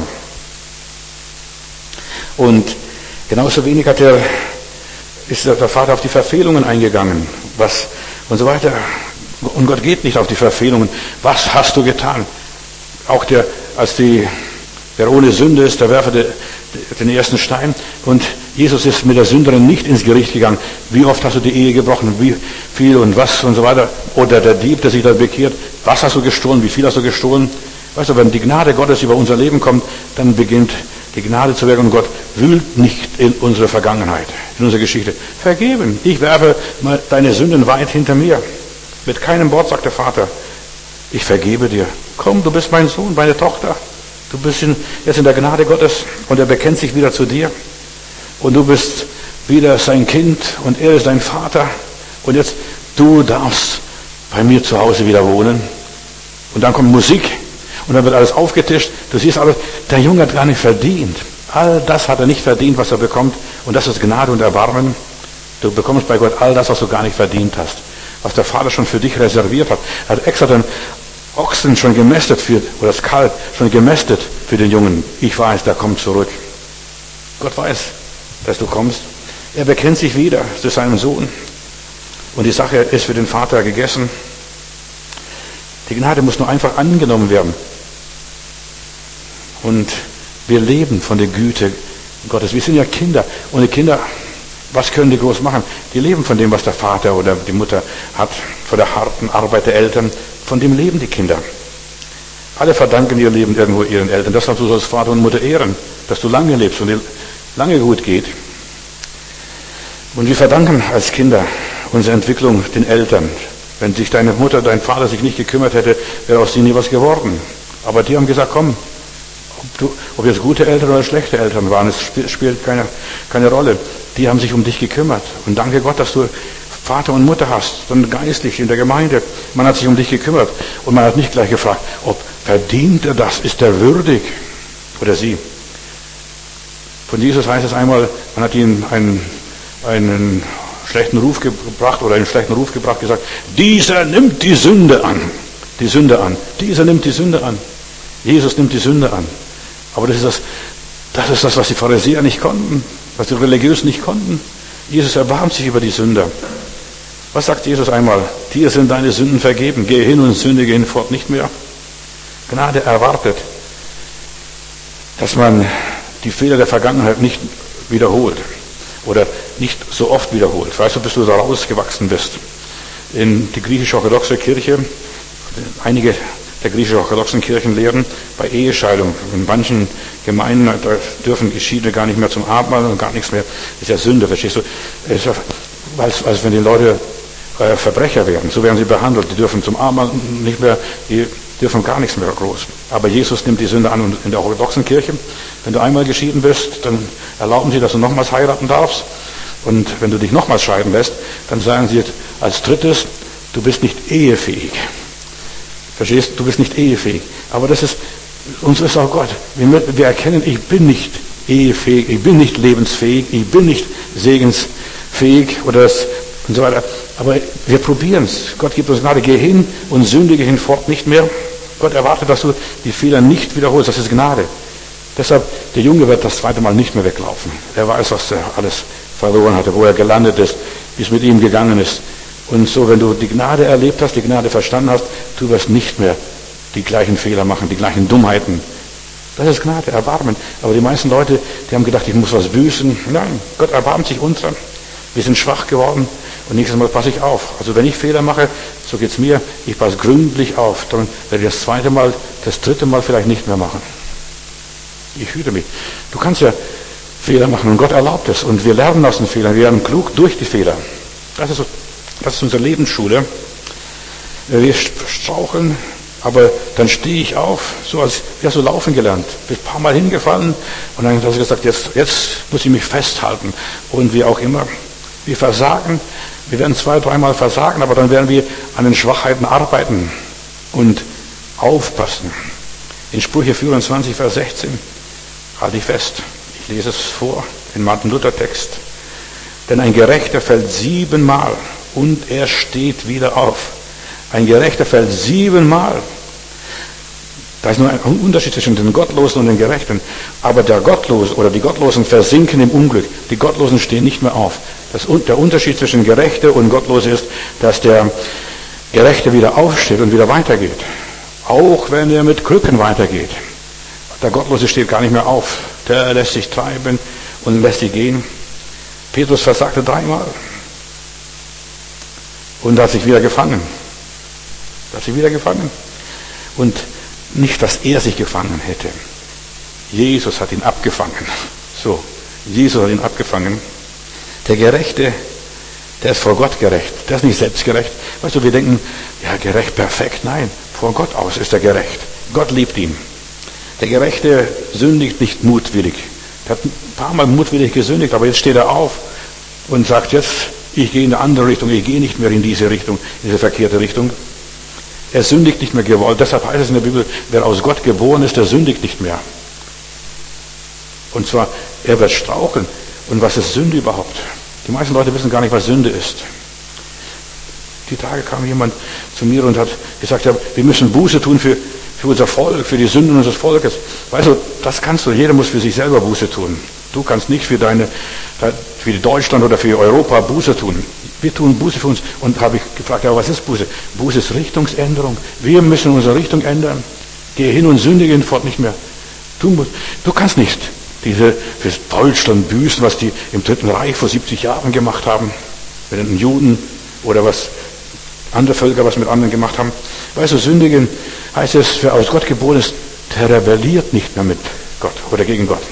Speaker 1: Und genauso wenig ist der Vater auf die Verfehlungen eingegangen, und so weiter. Und Gott geht nicht auf die Verfehlungen. Was hast du getan? Auch der ohne Sünde ist, der werfe den ersten Stein. Und Jesus ist mit der Sünderin nicht ins Gericht gegangen. Wie oft hast du die Ehe gebrochen? Wie viel und was und so weiter? Oder der Dieb, der sich da bekehrt. Was hast du gestohlen? Wie viel hast du gestohlen? Weißt du, wenn die Gnade Gottes über unser Leben kommt, dann beginnt die Gnade zu wirken und Gott wühlt nicht in unsere Vergangenheit, in unsere Geschichte. Vergeben. Ich werfe deine Sünden weit hinter mir. Mit keinem Wort sagt der Vater, ich vergebe dir. Komm, du bist mein Sohn, meine Tochter. Du bist jetzt in der Gnade Gottes und er bekennt sich wieder zu dir. Und du bist wieder sein Kind und er ist dein Vater. Und jetzt, du darfst bei mir zu Hause wieder wohnen. Und dann kommt Musik und dann wird alles aufgetischt. Du siehst alles, der Junge hat gar nicht verdient. All das hat er nicht verdient, was er bekommt. Und das ist Gnade und Erbarmen. Du bekommst bei Gott all das, was du gar nicht verdient hast. Was der Vater schon für dich reserviert hat. Er hat extra den Ochsen schon gemästet oder das Kalb schon gemästet für den Jungen. Ich weiß, der kommt zurück. Gott weiß, dass du kommst. Er bekennt sich wieder zu seinem Sohn. Und die Sache ist für den Vater gegessen. Die Gnade muss nur einfach angenommen werden. Und wir leben von der Güte Gottes. Wir sind ja Kinder. Und die Kinder, was können die groß machen? Die leben von dem, was der Vater oder die Mutter hat, von der harten Arbeit der Eltern. Von dem leben die Kinder. Alle verdanken ihr Leben irgendwo ihren Eltern. Deshalb du sollst Vater und Mutter ehren, dass du lange lebst und dir lange gut geht. Und wir verdanken als Kinder unsere Entwicklung den Eltern. Wenn sich deine Mutter, dein Vater sich nicht gekümmert hätte, wäre aus ihnen nie was geworden. Aber die haben gesagt, komm, ob jetzt gute Eltern oder schlechte Eltern waren, es spielt keine Rolle. Die haben sich um dich gekümmert. Und danke Gott, dass du Vater und Mutter hast, dann geistlich in der Gemeinde. Man hat sich um dich gekümmert und man hat nicht gleich gefragt, ob verdient er das, ist er würdig oder sie. Von Jesus heißt es einmal, man hat ihm einen schlechten Ruf gebracht gesagt, dieser nimmt die Sünde an. Dieser nimmt die Sünde an. Jesus nimmt die Sünde an. Aber das ist das, was die Pharisäer nicht konnten. was die Religiösen nicht konnten. Jesus erbarmt sich über die Sünder. Was sagt Jesus einmal? Dir sind deine Sünden vergeben. Gehe hin und sündige hinfort nicht mehr. Gnade erwartet, dass man die Fehler der Vergangenheit nicht wiederholt oder nicht so oft wiederholt. Weißt du, bis du da rausgewachsen bist. In die griechisch-orthodoxe Kirche, einige der griechisch-orthodoxen Kirchen lehren bei Ehescheidung. In manchen Gemeinden da dürfen Geschiedene gar nicht mehr zum Abendmahl und gar nichts mehr. Das ist ja Sünde, verstehst du? Als wenn die Leute Verbrecher werden, so werden sie behandelt. Die dürfen zum Abendmahl nicht mehr, die dürfen gar nichts mehr groß. Aber Jesus nimmt die Sünde an. Und in der orthodoxen Kirche, wenn du einmal geschieden bist, dann erlauben sie, dass du nochmals heiraten darfst. Und wenn du dich nochmals scheiden lässt, dann sagen sie als drittes, du bist nicht ehefähig. Verstehst du? Du bist nicht ehefähig. Aber das ist, uns ist auch Gott. Wir erkennen, ich bin nicht ehefähig, ich bin nicht lebensfähig, ich bin nicht segensfähig oder das und so weiter. Aber wir probieren es. Gott gibt uns Gnade. Geh hin und sündige hinfort nicht mehr. Gott erwartet, dass du die Fehler nicht wiederholst. Das ist Gnade. Deshalb, der Junge wird das zweite Mal nicht mehr weglaufen. Er weiß, was er alles verloren hatte, wo er gelandet ist, wie es mit ihm gegangen ist. Und so, wenn du die Gnade erlebt hast, die Gnade verstanden hast, du wirst nicht mehr die gleichen Fehler machen, die gleichen Dummheiten. Das ist Gnade, Erbarmen. Aber die meisten Leute, die haben gedacht, ich muss was büßen. Nein, Gott erbarmt sich unser. Wir sind schwach geworden und nächstes Mal passe ich auf. Also wenn ich Fehler mache, so geht's mir, ich passe gründlich auf. Dann werde ich das zweite Mal, das dritte Mal vielleicht nicht mehr machen. Ich hüte mich. Du kannst ja Fehler machen und Gott erlaubt es. Und wir lernen aus den Fehlern. Wir werden klug durch die Fehler. Das ist unsere Lebensschule. Wir straucheln, aber dann stehe ich auf, so als wäre so laufen gelernt. Bin ein paar Mal hingefallen und dann hast du gesagt, jetzt muss ich mich festhalten. Und wie auch immer. Wir versagen. Wir werden 2-3 Mal versagen, aber dann werden wir an den Schwachheiten arbeiten und aufpassen. In Sprüche 24, Vers 16 halte ich fest. Ich lese es vor, den Martin-Luther-Text. Denn ein Gerechter fällt 7-mal und er steht wieder auf. Ein Gerechter fällt 7-mal. Da ist nur ein Unterschied zwischen den Gottlosen und den Gerechten. Aber der Gottlose oder die Gottlosen versinken im Unglück. Die Gottlosen stehen nicht mehr auf. Der Unterschied zwischen Gerechte und Gottlose ist, dass der Gerechte wieder aufsteht und wieder weitergeht. Auch wenn er mit Krücken weitergeht. Der Gottlose steht gar nicht mehr auf. Der lässt sich treiben und lässt sich gehen. Petrus versagte 3-mal. Und hat sich wieder gefangen. Und nicht, dass er sich gefangen hätte. Jesus hat ihn abgefangen. So, Jesus hat ihn abgefangen. Der Gerechte, der ist vor Gott gerecht. Der ist nicht selbstgerecht. Weißt du, wir denken, ja, gerecht, perfekt. Nein, vor Gott aus ist er gerecht. Gott liebt ihn. Der Gerechte sündigt nicht mutwillig. Er hat ein paar Mal mutwillig gesündigt, aber jetzt steht er auf und sagt jetzt, ich gehe in eine andere Richtung, ich gehe nicht mehr in diese Richtung, in diese verkehrte Richtung. Er sündigt nicht mehr gewollt. Deshalb heißt es in der Bibel, wer aus Gott geboren ist, der sündigt nicht mehr. Und zwar, er wird straucheln. Und was ist Sünde überhaupt? Die meisten Leute wissen gar nicht, was Sünde ist. Die Tage kam jemand zu mir und hat gesagt, ja, wir müssen Buße tun für unser Volk, für die Sünden unseres Volkes. Weißt du, das kannst du, jeder muss für sich selber Buße tun. Du kannst nicht für Deutschland oder für Europa Buße tun. Wir tun Buße für uns. Und habe ich gefragt, ja, was ist Buße? Buße ist Richtungsänderung. Wir müssen unsere Richtung ändern. Gehe hin und sündige hinfort nicht mehr. Du kannst nicht für Deutschland büßen, was die im Dritten Reich vor 70 Jahren gemacht haben, mit den Juden oder was andere Völker was mit anderen gemacht haben. Weißt du, sündigen heißt es, wer aus Gott geboren ist, der rebelliert nicht mehr mit Gott oder gegen Gott.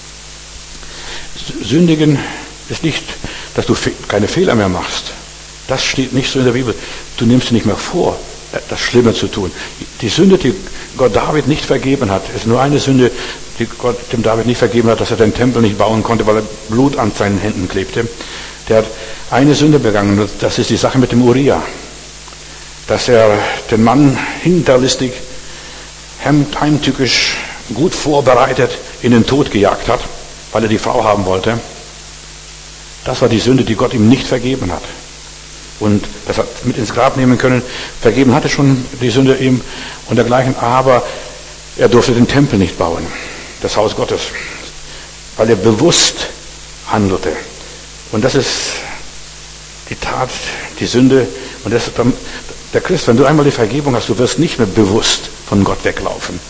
Speaker 1: Sündigen ist nicht, dass du keine Fehler mehr machst. Das steht nicht so in der Bibel. Du nimmst dir nicht mehr vor, das Schlimme zu tun. Die Sünde, die Gott David nicht vergeben hat, ist nur eine Sünde, die Gott dem David nicht vergeben hat, dass er den Tempel nicht bauen konnte, weil er Blut an seinen Händen klebte. Der hat eine Sünde begangen, und das ist die Sache mit dem Uria. Dass er den Mann hinterlistig, heimtückisch, gut vorbereitet in den Tod gejagt hat, weil er die Frau haben wollte. Das war die Sünde, die Gott ihm nicht vergeben hat. Und das hat mit ins Grab nehmen können. Vergeben hatte schon die Sünde ihm und dergleichen, aber er durfte den Tempel nicht bauen, das Haus Gottes, weil er bewusst handelte. Und das ist die Tat, die Sünde. Und das ist dann, der Christ, wenn du einmal die Vergebung hast, du wirst nicht mehr bewusst von Gott weglaufen.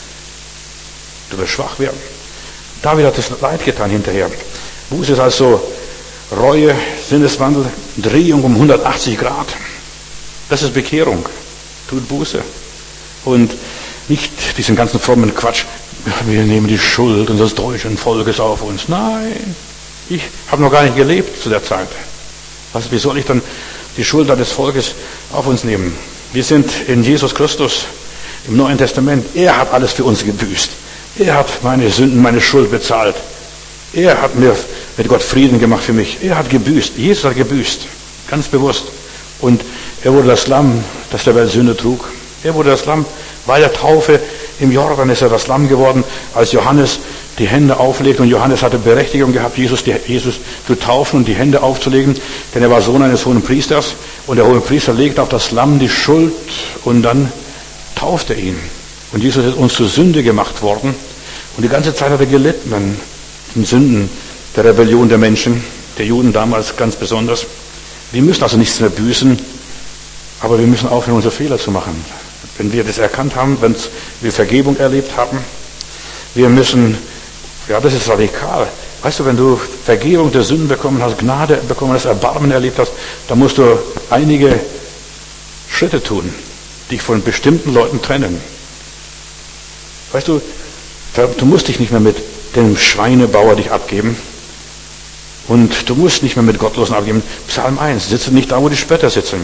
Speaker 1: Du wirst schwach werden. David hat es leid getan hinterher. Buße ist also Reue, Sinneswandel, Drehung um 180 Grad. Das ist Bekehrung. Tut Buße. Und nicht diesen ganzen frommen Quatsch, wir nehmen die Schuld unseres deutschen Volkes auf uns. Nein, ich habe noch gar nicht gelebt zu der Zeit. Wie soll ich dann die Schuld des Volkes auf uns nehmen? Wir sind in Jesus Christus im Neuen Testament. Er hat alles für uns gebüßt. Er hat meine Sünden, meine Schuld bezahlt. Er hat mir mit Gott Frieden gemacht für mich. Er hat gebüßt. Jesus hat gebüßt. Ganz bewusst. Und er wurde das Lamm, das der Welt Sünde trug. Er wurde das Lamm. Bei der Taufe im Jordan ist er das Lamm geworden, als Johannes die Hände auflegt. Und Johannes hatte Berechtigung gehabt, Jesus zu taufen und die Hände aufzulegen. Denn er war Sohn eines hohen Priesters. Und der hohe Priester legt auf das Lamm die Schuld und dann tauft er ihn. Und Jesus ist uns zur Sünde gemacht worden. Und die ganze Zeit hat er gelitten an den Sünden der Rebellion der Menschen, der Juden damals ganz besonders. Wir müssen also nichts mehr büßen, aber wir müssen aufhören, unsere Fehler zu machen. Wenn wir das erkannt haben, wenn wir Vergebung erlebt haben, wir müssen, ja, das ist radikal. Weißt du, wenn du Vergebung der Sünden bekommen hast, Gnade bekommen hast, Erbarmen erlebt hast, dann musst du einige Schritte tun, dich von bestimmten Leuten trennen. Weißt du, du musst dich nicht mehr mit dem Schweinebauer dich abgeben und du musst nicht mehr mit Gottlosen abgeben. Psalm 1, sitze nicht da, wo die Spötter sitzen.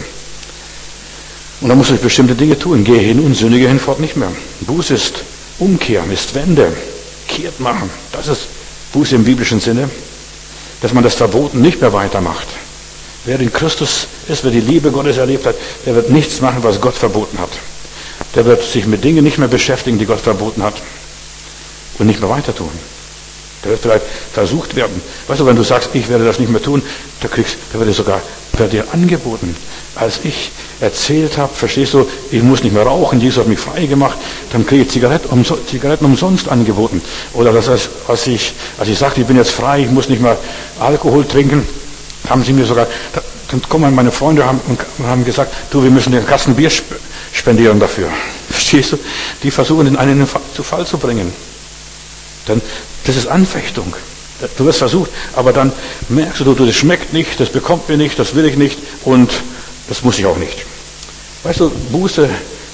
Speaker 1: Und da musst du bestimmte Dinge tun. Gehe hin und sündige hinfort nicht mehr. Buße ist Umkehren, ist Wende, kehrt machen. Das ist Buße im biblischen Sinne, dass man das Verboten nicht mehr weitermacht. Wer in Christus ist, wer die Liebe Gottes erlebt hat, der wird nichts machen, was Gott verboten hat. Der wird sich mit Dingen nicht mehr beschäftigen, die Gott verboten hat und nicht mehr weiter tun. Der wird vielleicht versucht werden. Weißt du, wenn du sagst, ich werde das nicht mehr tun, der wird dir angeboten. Als ich erzählt habe, verstehst du, ich muss nicht mehr rauchen, Jesus hat mich frei gemacht, dann kriege ich Zigaretten umsonst angeboten. Oder das heißt, als ich sagte, ich bin jetzt frei, ich muss nicht mehr Alkohol trinken, haben sie mir sogar, dann kommen meine Freunde und haben gesagt, du, wir müssen den Kasten Bier spendieren dafür. Verstehst du? Die versuchen, den einen zu Fall zu bringen. Denn das ist Anfechtung. Du wirst versucht, aber dann merkst du, das schmeckt nicht, das bekommt mir nicht, das will ich nicht und das muss ich auch nicht. Weißt du, Buße,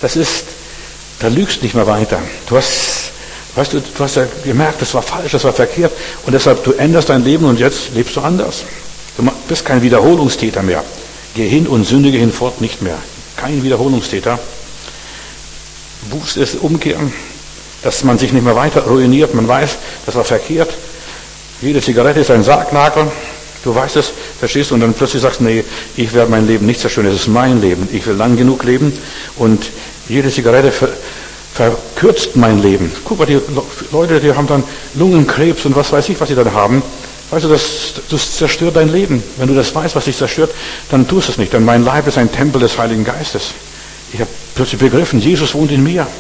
Speaker 1: da lügst du nicht mehr weiter. Du hast ja gemerkt, das war falsch, das war verkehrt und deshalb, du änderst dein Leben und jetzt lebst du anders. Du bist kein Wiederholungstäter mehr. Geh hin und sündige hinfort nicht mehr. Kein Wiederholungstäter. Buße ist Umkehren, dass man sich nicht mehr weiter ruiniert. Man weiß, das war verkehrt. Jede Zigarette ist ein Sargnagel. Du weißt es, verstehst du? Und dann plötzlich sagst du, nee, ich werde mein Leben nicht zerstören. Es ist mein Leben. Ich will lang genug leben. Und jede Zigarette verkürzt mein Leben. Guck mal, die Leute, die haben dann Lungenkrebs und was weiß ich, was sie dann haben. Weißt du, das zerstört dein Leben. Wenn du das weißt, was dich zerstört, dann tust du es nicht. Denn mein Leib ist ein Tempel des Heiligen Geistes. Ich habe plötzlich begriffen, Jesus wohnt in mir.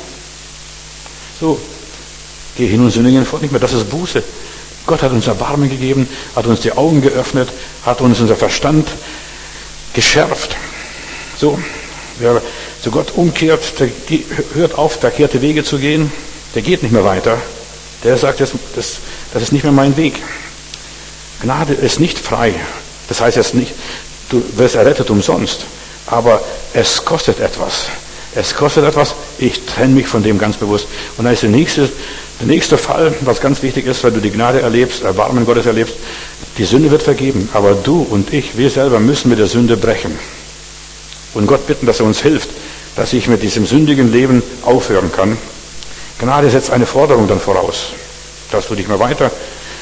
Speaker 1: So, geh hin und sündige hinfort nicht mehr. Das ist Buße. Gott hat uns Erbarmen gegeben, hat uns die Augen geöffnet, hat uns unser Verstand geschärft. So, wer zu Gott umkehrt, der hört auf, verkehrte Wege zu gehen, der geht nicht mehr weiter. Der sagt, das ist nicht mehr mein Weg. Gnade ist nicht frei. Das heißt jetzt nicht, du wirst errettet umsonst. Aber es kostet etwas. Es kostet etwas, ich trenne mich von dem ganz bewusst. Und dann ist der nächste Fall, was ganz wichtig ist, weil du die Gnade erlebst, Erbarmen Gottes erlebst, die Sünde wird vergeben. Aber du und ich, wir selber müssen mit der Sünde brechen. Und Gott bitten, dass er uns hilft, dass ich mit diesem sündigen Leben aufhören kann. Gnade setzt eine Forderung dann voraus, dass du nicht mehr weiter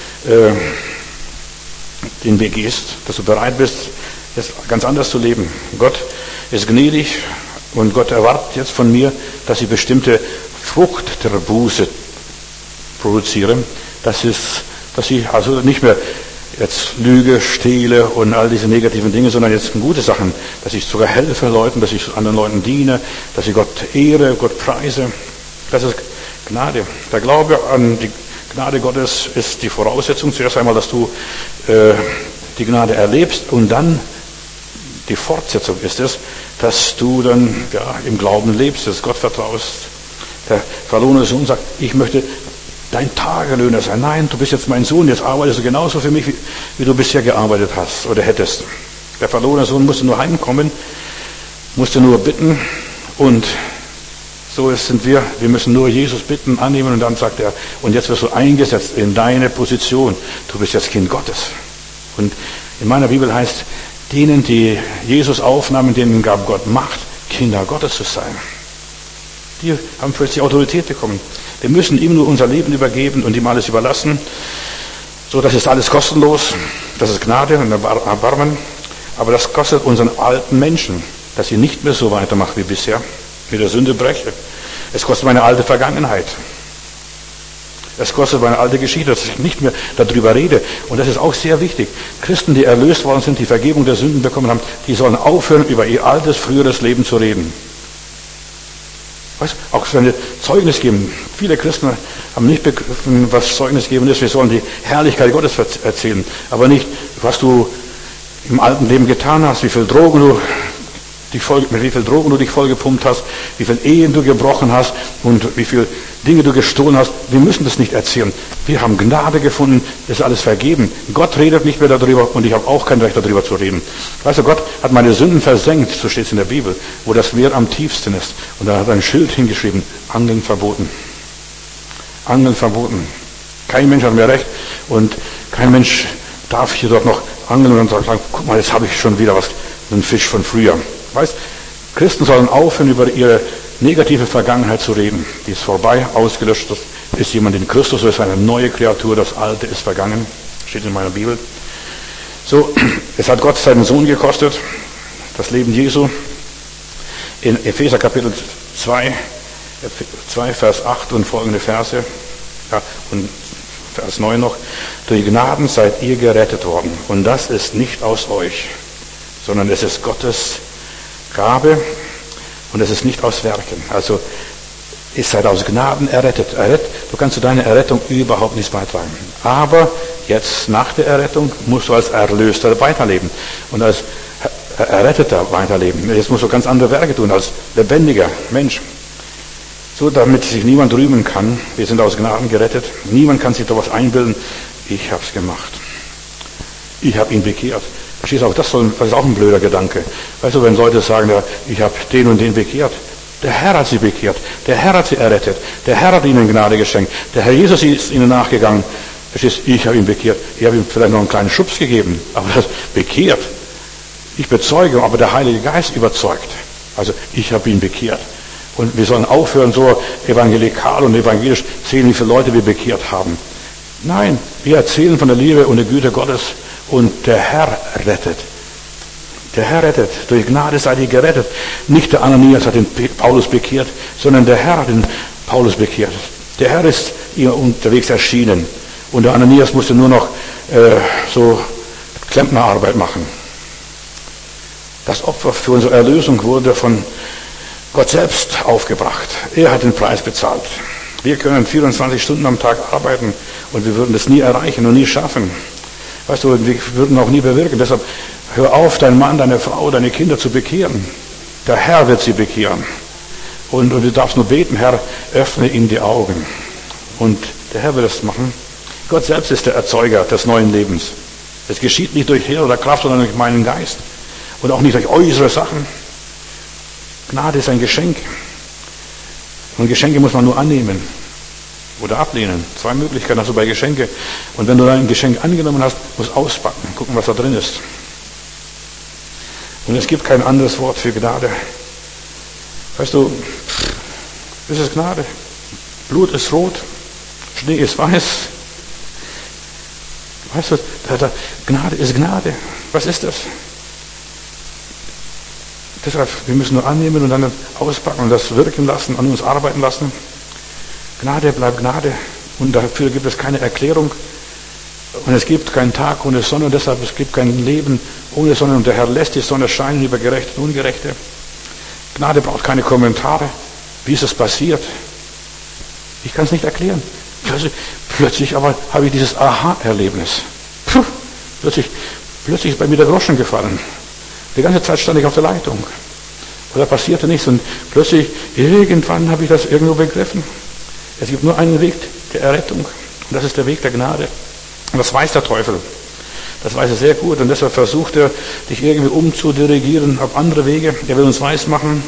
Speaker 1: den Weg gehst, dass du bereit bist, jetzt ganz anders zu leben. Gott ist gnädig und Gott erwartet jetzt von mir, dass ich bestimmte Frucht der Buße produziere. Das ist, dass ich also nicht mehr jetzt lüge, stehle und all diese negativen Dinge, sondern jetzt gute Sachen, dass ich sogar helfe Leuten, dass ich anderen Leuten diene, dass ich Gott ehre, Gott preise. Das ist Gnade. Der Glaube an Gnade Gottes ist die Voraussetzung zuerst einmal, dass du die Gnade erlebst, und dann die Fortsetzung ist es, dass du dann im Glauben lebst, dass Gott vertraust. Der verlorene Sohn sagt, ich möchte dein Tagelöhner sein. Nein, du bist jetzt mein Sohn, jetzt arbeitest du genauso für mich, wie du bisher gearbeitet hast oder hättest. Der verlorene Sohn musste nur heimkommen, musste nur bitten, und so sind wir müssen nur Jesus bitten, annehmen, und dann sagt er, und jetzt wirst du eingesetzt in deine Position. Du bist jetzt Kind Gottes. Und in meiner Bibel heißt, denen, die Jesus aufnahmen, denen gab Gott Macht, Kinder Gottes zu sein. Die haben plötzlich Autorität bekommen. Wir müssen ihm nur unser Leben übergeben und ihm alles überlassen. So, das ist alles kostenlos. Das ist Gnade und Erbarmen. Aber das kostet unseren alten Menschen, dass sie nicht mehr so weitermacht wie bisher, mit der Sünde breche. Es kostet meine alte Vergangenheit. Es kostet meine alte Geschichte, dass ich nicht mehr darüber rede. Und das ist auch sehr wichtig. Christen, die erlöst worden sind, die Vergebung der Sünden bekommen haben, die sollen aufhören, über ihr altes, früheres Leben zu reden. Weißt, auch wenn wir Zeugnis geben. Viele Christen haben nicht begriffen, was Zeugnis geben ist. Wir sollen die Herrlichkeit Gottes erzählen, aber nicht, was du im alten Leben getan hast, mit wie viel Drogen du dich vollgepumpt hast, wie viele Ehen du gebrochen hast und wie viele Dinge du gestohlen hast. Wir müssen das nicht erzählen. Wir haben Gnade gefunden, das ist alles vergeben. Gott redet nicht mehr darüber, und ich habe auch kein Recht darüber zu reden. Weißt du, Gott hat meine Sünden versenkt, so steht es in der Bibel, wo das Meer am tiefsten ist. Und da hat er ein Schild hingeschrieben, Angeln verboten. Angeln verboten. Kein Mensch hat mehr Recht, und kein Mensch darf hier dort noch angeln und sagen, guck mal, jetzt habe ich schon wieder einen Fisch von früher. Weißt, Christen sollen aufhören, über ihre negative Vergangenheit zu reden. Die ist vorbei, ausgelöscht. Das ist jemand in Christus, so ist eine neue Kreatur, das Alte ist vergangen. Steht in meiner Bibel. So, es hat Gott seinen Sohn gekostet, das Leben Jesu. In Epheser Kapitel 2, Vers 8 und folgende Verse, und Vers 9 noch. Durch Gnaden seid ihr gerettet worden. Und das ist nicht aus euch, sondern es ist Gottes Gabe, und es ist nicht aus Werken. Also, ihr seid aus Gnaden errettet. Du kannst zu deiner Errettung überhaupt nichts beitragen. Aber jetzt, nach der Errettung, musst du als Erlöster weiterleben und als Erretteter weiterleben. Jetzt musst du ganz andere Werke tun, als lebendiger Mensch. So, damit sich niemand rühmen kann, wir sind aus Gnaden gerettet. Niemand kann sich da was einbilden. Ich habe es gemacht. Ich habe ihn bekehrt. Verstehst du, das ist auch ein blöder Gedanke. Weißt du, wenn Leute sagen, ja, ich habe den und den bekehrt. Der Herr hat sie bekehrt. Der Herr hat sie errettet. Der Herr hat ihnen Gnade geschenkt. Der Herr Jesus ist ihnen nachgegangen. Verstehst du, ich habe ihn bekehrt. Ich habe ihm vielleicht noch einen kleinen Schubs gegeben. Aber das bekehrt. Ich bezeuge, aber der Heilige Geist überzeugt. Also, ich habe ihn bekehrt. Und wir sollen aufhören, so evangelikal und evangelisch zählen, wie viele Leute wir bekehrt haben. Nein, wir erzählen von der Liebe und der Güte Gottes. Und der Herr rettet. Der Herr rettet. Durch Gnade seid ihr gerettet. Nicht der Ananias hat den Paulus bekehrt, sondern der Herr hat den Paulus bekehrt. Der Herr ist ihr unterwegs erschienen. Und der Ananias musste nur noch so Klempnerarbeit machen. Das Opfer für unsere Erlösung wurde von Gott selbst aufgebracht. Er hat den Preis bezahlt. Wir können 24 Stunden am Tag arbeiten, und wir würden das nie erreichen und nie schaffen. Weißt du, wir würden auch nie bewirken. Deshalb hör auf, deinen Mann, deine Frau, deine Kinder zu bekehren. Der Herr wird sie bekehren. Und du darfst nur beten, Herr, öffne ihnen die Augen. Und der Herr wird es machen. Gott selbst ist der Erzeuger des neuen Lebens. Es geschieht nicht durch Heer oder Kraft, sondern durch meinen Geist. Und auch nicht durch äußere Sachen. Gnade ist ein Geschenk. Und Geschenke muss man nur annehmen. Oder ablehnen. 2 Möglichkeiten hast du bei Geschenke. Und wenn du dein Geschenk angenommen hast, musst du auspacken, gucken, was da drin ist. Und es gibt kein anderes Wort für Gnade. Weißt du, es ist Gnade. Blut ist rot, Schnee ist weiß. Weißt du, Gnade ist Gnade. Was ist das? Deshalb, wir müssen nur annehmen und dann auspacken und das wirken lassen, an uns arbeiten lassen. Gnade bleibt Gnade, und dafür gibt es keine Erklärung, und es gibt keinen Tag ohne Sonne, und deshalb es gibt kein Leben ohne Sonne, und der Herr lässt die Sonne scheinen über Gerechte und Ungerechte. Gnade braucht keine Kommentare. Wie ist es passiert? Ich kann es nicht erklären. Also, plötzlich aber habe ich dieses Aha-Erlebnis. Plötzlich ist bei mir der Groschen gefallen. Die ganze Zeit stand ich auf der Leitung. Oder passierte nichts und plötzlich, irgendwann habe ich das irgendwo begriffen. Es gibt nur einen Weg der Errettung und das ist der Weg der Gnade. Und das weiß der Teufel. Das weiß er sehr gut und deshalb versucht er, dich irgendwie umzudirigieren auf andere Wege. Er will uns weismachen,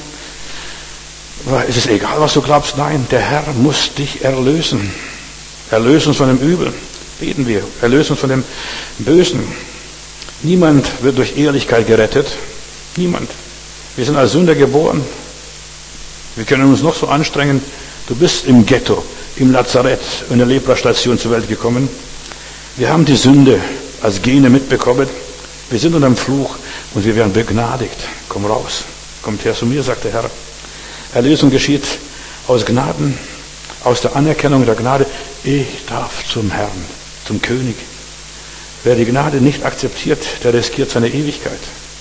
Speaker 1: ist es egal, was du glaubst? Nein, der Herr muss dich erlösen. Erlöse uns von dem Übel. Beten wir. Erlöse uns von dem Bösen. Niemand wird durch Ehrlichkeit gerettet. Niemand. Wir sind als Sünder geboren. Wir können uns noch so anstrengen. Du bist im Ghetto, im Lazarett, in der Leprastation zur Welt gekommen. Wir haben die Sünde als Gene mitbekommen. Wir sind unter dem Fluch und wir werden begnadigt. Komm raus. Kommt her zu mir, sagt der Herr. Erlösung geschieht aus Gnaden, aus der Anerkennung der Gnade. Ich darf zum Herrn, zum König. Wer die Gnade nicht akzeptiert, der riskiert seine Ewigkeit.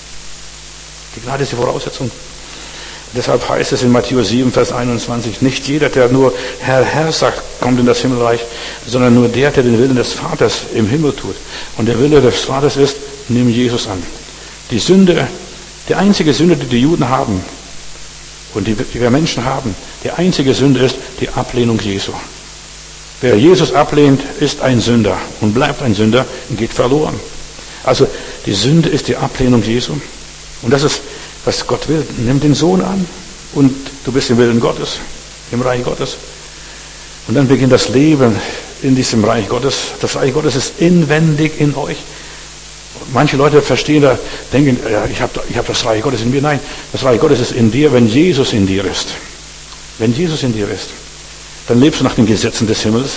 Speaker 1: Die Gnade ist die Voraussetzung. Deshalb heißt es in Matthäus 7, Vers 21, nicht jeder, der nur Herr, Herr sagt, kommt in das Himmelreich, sondern nur der den Willen des Vaters im Himmel tut. Und der Wille des Vaters ist, nimm Jesus an. Die Sünde, die einzige Sünde, die die Juden haben und die wir Menschen haben, die einzige Sünde ist die Ablehnung Jesu. Wer Jesus ablehnt, ist ein Sünder und bleibt ein Sünder und geht verloren. Also die Sünde ist die Ablehnung Jesu. Und das ist, was Gott will. Nimm den Sohn an und du bist im Willen Gottes, im Reich Gottes. Und dann beginnt das Leben in diesem Reich Gottes. Das Reich Gottes ist inwendig in euch. Manche Leute verstehen da, denken, ja, ich hab das Reich Gottes in mir. Nein, das Reich Gottes ist in dir, wenn Jesus in dir ist. Wenn Jesus in dir ist, dann lebst du nach den Gesetzen des Himmels.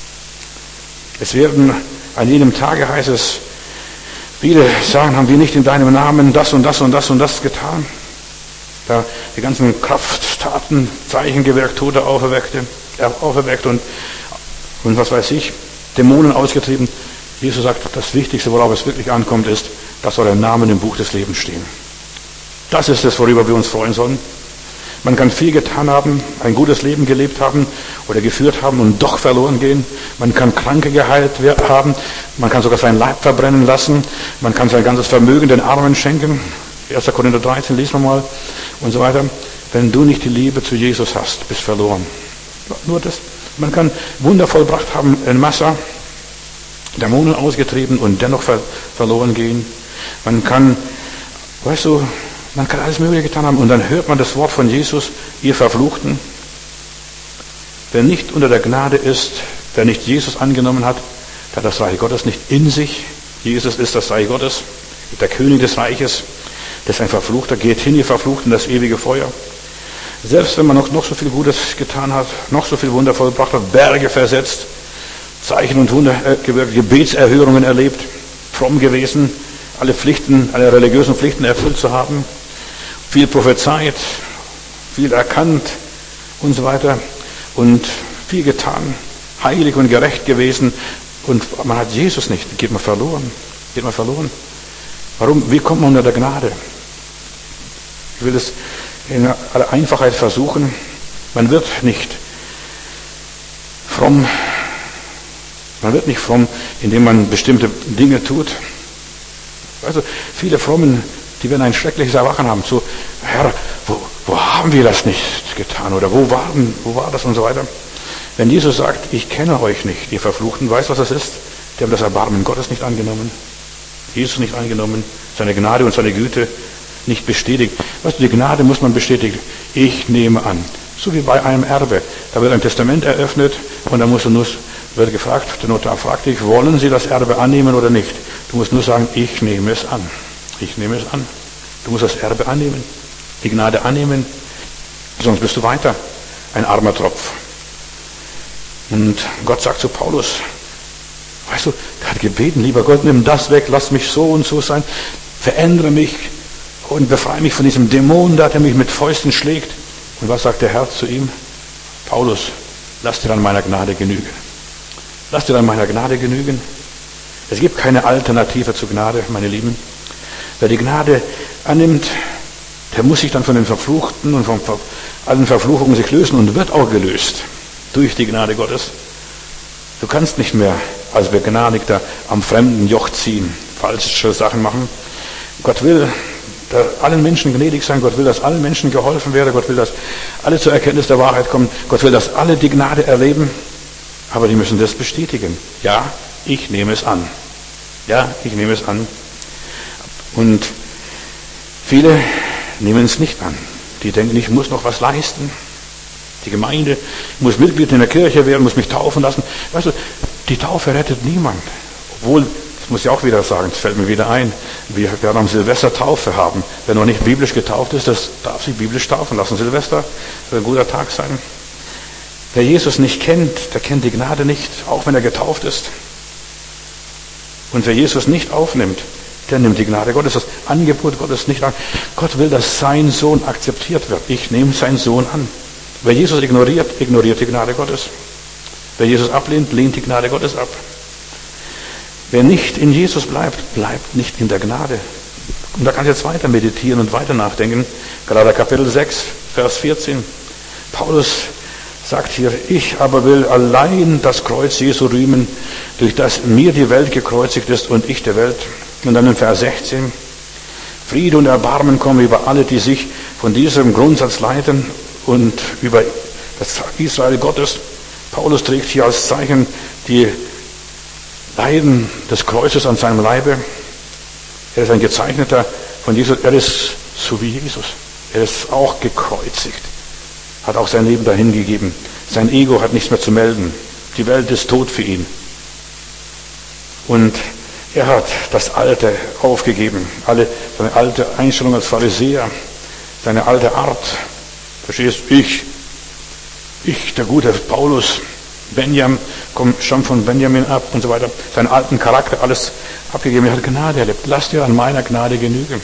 Speaker 1: Es werden an jedem Tage, heißt es, viele sagen, haben wir nicht in deinem Namen das und das und das und das getan? Da die ganzen Krafttaten, Zeichen gewirkt, Tote auferweckt und was weiß ich, Dämonen ausgetrieben. Jesus sagt, das Wichtigste, worauf es wirklich ankommt, ist, dass eure Namen im Buch des Lebens stehen. Das ist es, worüber wir uns freuen sollen. Man kann viel getan haben, ein gutes Leben gelebt haben oder geführt haben und doch verloren gehen. Man kann Kranke geheilt haben. Man kann sogar seinen Leib verbrennen lassen. Man kann sein ganzes Vermögen den Armen schenken. 1. Korinther 13, lesen wir mal und so weiter. Wenn du nicht die Liebe zu Jesus hast, bist verloren. Nur das. Man kann Wunder vollbracht haben in Massa, Dämonen ausgetrieben und dennoch verloren gehen. Man kann, man kann alles Mögliche getan haben und dann hört man das Wort von Jesus, ihr Verfluchten. Wer nicht unter der Gnade ist, wer nicht Jesus angenommen hat, der hat das Reich Gottes nicht in sich. Jesus ist das Reich Gottes, der König des Reiches. Das ist ein Verfluchter, geht hin, ihr Verfluchten, das ewige Feuer. Selbst wenn man noch so viel Gutes getan hat, noch so viel Wunder vollbracht hat, Berge versetzt, Zeichen und Wunder gewirkt, Gebetserhörungen erlebt, fromm gewesen, alle religiösen Pflichten erfüllt zu haben, viel prophezeit, viel erkannt und so weiter und viel getan, heilig und gerecht gewesen und man hat Jesus nicht, geht man verloren. Warum? Wie kommt man unter der Gnade? Ich will das in aller Einfachheit versuchen. Man wird nicht fromm, indem man bestimmte Dinge tut. Also viele Frommen, die werden ein schreckliches Erwachen haben. So, Herr, wo haben wir das nicht getan? Oder wo war das und so weiter? Wenn Jesus sagt, ich kenne euch nicht, ihr Verfluchten, weißt du, was das ist? Die haben das Erbarmen Gottes nicht angenommen. Jesus nicht angenommen, seine Gnade und seine Güte nicht bestätigt. Weißt du, die Gnade muss man bestätigen. Ich nehme an. So wie bei einem Erbe. Da wird ein Testament eröffnet und da wird gefragt, der Notar fragt dich, wollen Sie das Erbe annehmen oder nicht? Du musst nur sagen, ich nehme es an. Ich nehme es an. Du musst das Erbe annehmen, die Gnade annehmen, sonst bist du weiter ein armer Tropf. Und Gott sagt zu Paulus, weißt du, der hat gebeten, lieber Gott, nimm das weg, lass mich so und so sein, verändere mich und befreie mich von diesem Dämon, der mich mit Fäusten schlägt. Und was sagt der Herr zu ihm? Paulus, lass dir an meiner Gnade genügen. Lass dir an meiner Gnade genügen. Es gibt keine Alternative zur Gnade, meine Lieben. Wer die Gnade annimmt, der muss sich dann von den Verfluchten und von allen Verfluchungen sich lösen und wird auch gelöst durch die Gnade Gottes. Du kannst nicht mehr als Begnadigter am fremden Joch ziehen, falsche Sachen machen. Gott will allen Menschen gnädig sein. Gott will, dass allen Menschen geholfen werde. Gott will, dass alle zur Erkenntnis der Wahrheit kommen. Gott will, dass alle die Gnade erleben. Aber die müssen das bestätigen. Ja, ich nehme es an. Ja, ich nehme es an. Und viele nehmen es nicht an. Die denken, ich muss noch was leisten. Die Gemeinde muss Mitglied in der Kirche werden, muss mich taufen lassen. Weißt du, die Taufe rettet niemand. Obwohl, das muss ich auch wieder sagen, das fällt mir wieder ein, wir werden am Silvester Taufe haben. Wer noch nicht biblisch getauft ist, das darf sich biblisch taufen lassen. Silvester soll ein guter Tag sein. Wer Jesus nicht kennt, der kennt die Gnade nicht, auch wenn er getauft ist. Und wer Jesus nicht aufnimmt, der nimmt die Gnade Gottes, das Angebot Gottes nicht an. Gott will, dass sein Sohn akzeptiert wird. Ich nehme seinen Sohn an. Wer Jesus ignoriert, ignoriert die Gnade Gottes. Wer Jesus ablehnt, lehnt die Gnade Gottes ab. Wer nicht in Jesus bleibt, bleibt nicht in der Gnade. Und da kannst du jetzt weiter meditieren und weiter nachdenken. Gerade Kapitel 6, Vers 14. Paulus sagt hier, ich aber will allein das Kreuz Jesu rühmen, durch das mir die Welt gekreuzigt ist und ich der Welt. Und dann in Vers 16, Friede und Erbarmen kommen über alle, die sich von diesem Grundsatz leiten und über das Israel Gottes. Paulus trägt hier als Zeichen die Leiden des Kreuzes an seinem Leibe. Er ist ein Gezeichneter von Jesus. Er ist so wie Jesus. Er ist auch gekreuzigt. Hat auch sein Leben dahingegeben. Sein Ego hat nichts mehr zu melden. Die Welt ist tot für ihn. Und er hat das Alte aufgegeben. Seine alte Einstellung als Pharisäer. Seine alte Art. Verstehst du? Ich, der gute Paulus, Benjamin, kommt schon von Benjamin ab und so weiter. Seinen alten Charakter, alles abgegeben. Er hat Gnade erlebt. Lass dir an meiner Gnade genügen.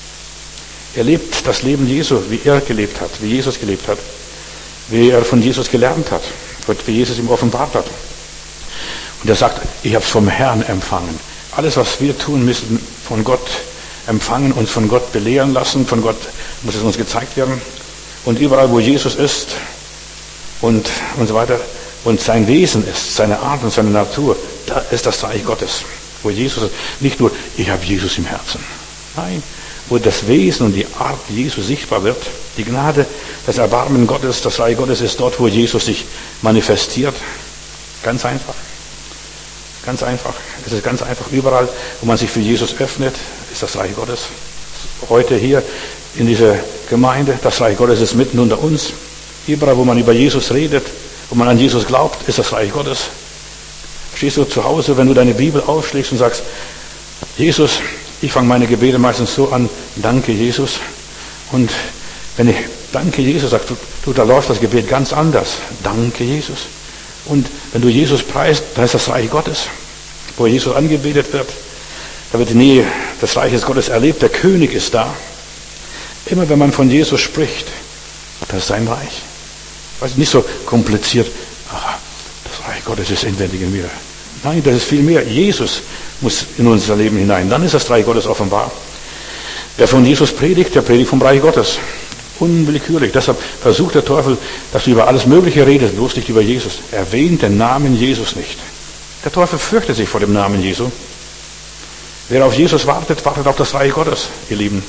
Speaker 1: Er lebt das Leben Jesu, wie er gelebt hat, wie Jesus gelebt hat, wie er von Jesus gelernt hat und wie Jesus ihm offenbart hat. Und er sagt, ich habe es vom Herrn empfangen. Alles, was wir tun, müssen von Gott empfangen, uns von Gott belehren lassen, von Gott muss es uns gezeigt werden. Und überall, wo Jesus ist und so weiter, und sein Wesen ist, seine Art und seine Natur, da ist das Reich Gottes. Wo Jesus ist, nicht nur, ich habe Jesus im Herzen. Nein, wo das Wesen und die Art Jesu sichtbar wird, die Gnade, das Erbarmen Gottes, das Reich Gottes ist dort, wo Jesus sich manifestiert. Ganz einfach. Ganz einfach. Es ist ganz einfach. Überall, wo man sich für Jesus öffnet, ist das Reich Gottes. Heute hier in dieser Gemeinde, das Reich Gottes ist mitten unter uns. Überall, wo man über Jesus redet, wo man an Jesus glaubt, ist das Reich Gottes. Stehst du zu Hause, wenn du deine Bibel aufschlägst und sagst, Jesus, ich fange meine Gebete meistens so an, danke Jesus. Und wenn ich danke Jesus sage, da läuft das Gebet ganz anders. Danke Jesus. Und wenn du Jesus preist, dann ist das Reich Gottes, wo Jesus angebetet wird. Da wird die Nähe des Reiches Gottes erlebt. Der König ist da. Immer wenn man von Jesus spricht, das ist sein Reich. Weißt du, nicht so kompliziert, das Reich Gottes ist inwendig in mir. Nein, das ist viel mehr. Jesus muss in unser Leben hinein. Dann ist das Reich Gottes offenbar. Wer von Jesus predigt, der predigt vom Reich Gottes. Unwillkürlich. Deshalb versucht der Teufel, dass du über alles Mögliche redest, bloß nicht über Jesus. Erwähnt den Namen Jesus nicht. Der Teufel fürchtet sich vor dem Namen Jesu. Wer auf Jesus wartet, wartet auf das Reich Gottes, ihr Lieben.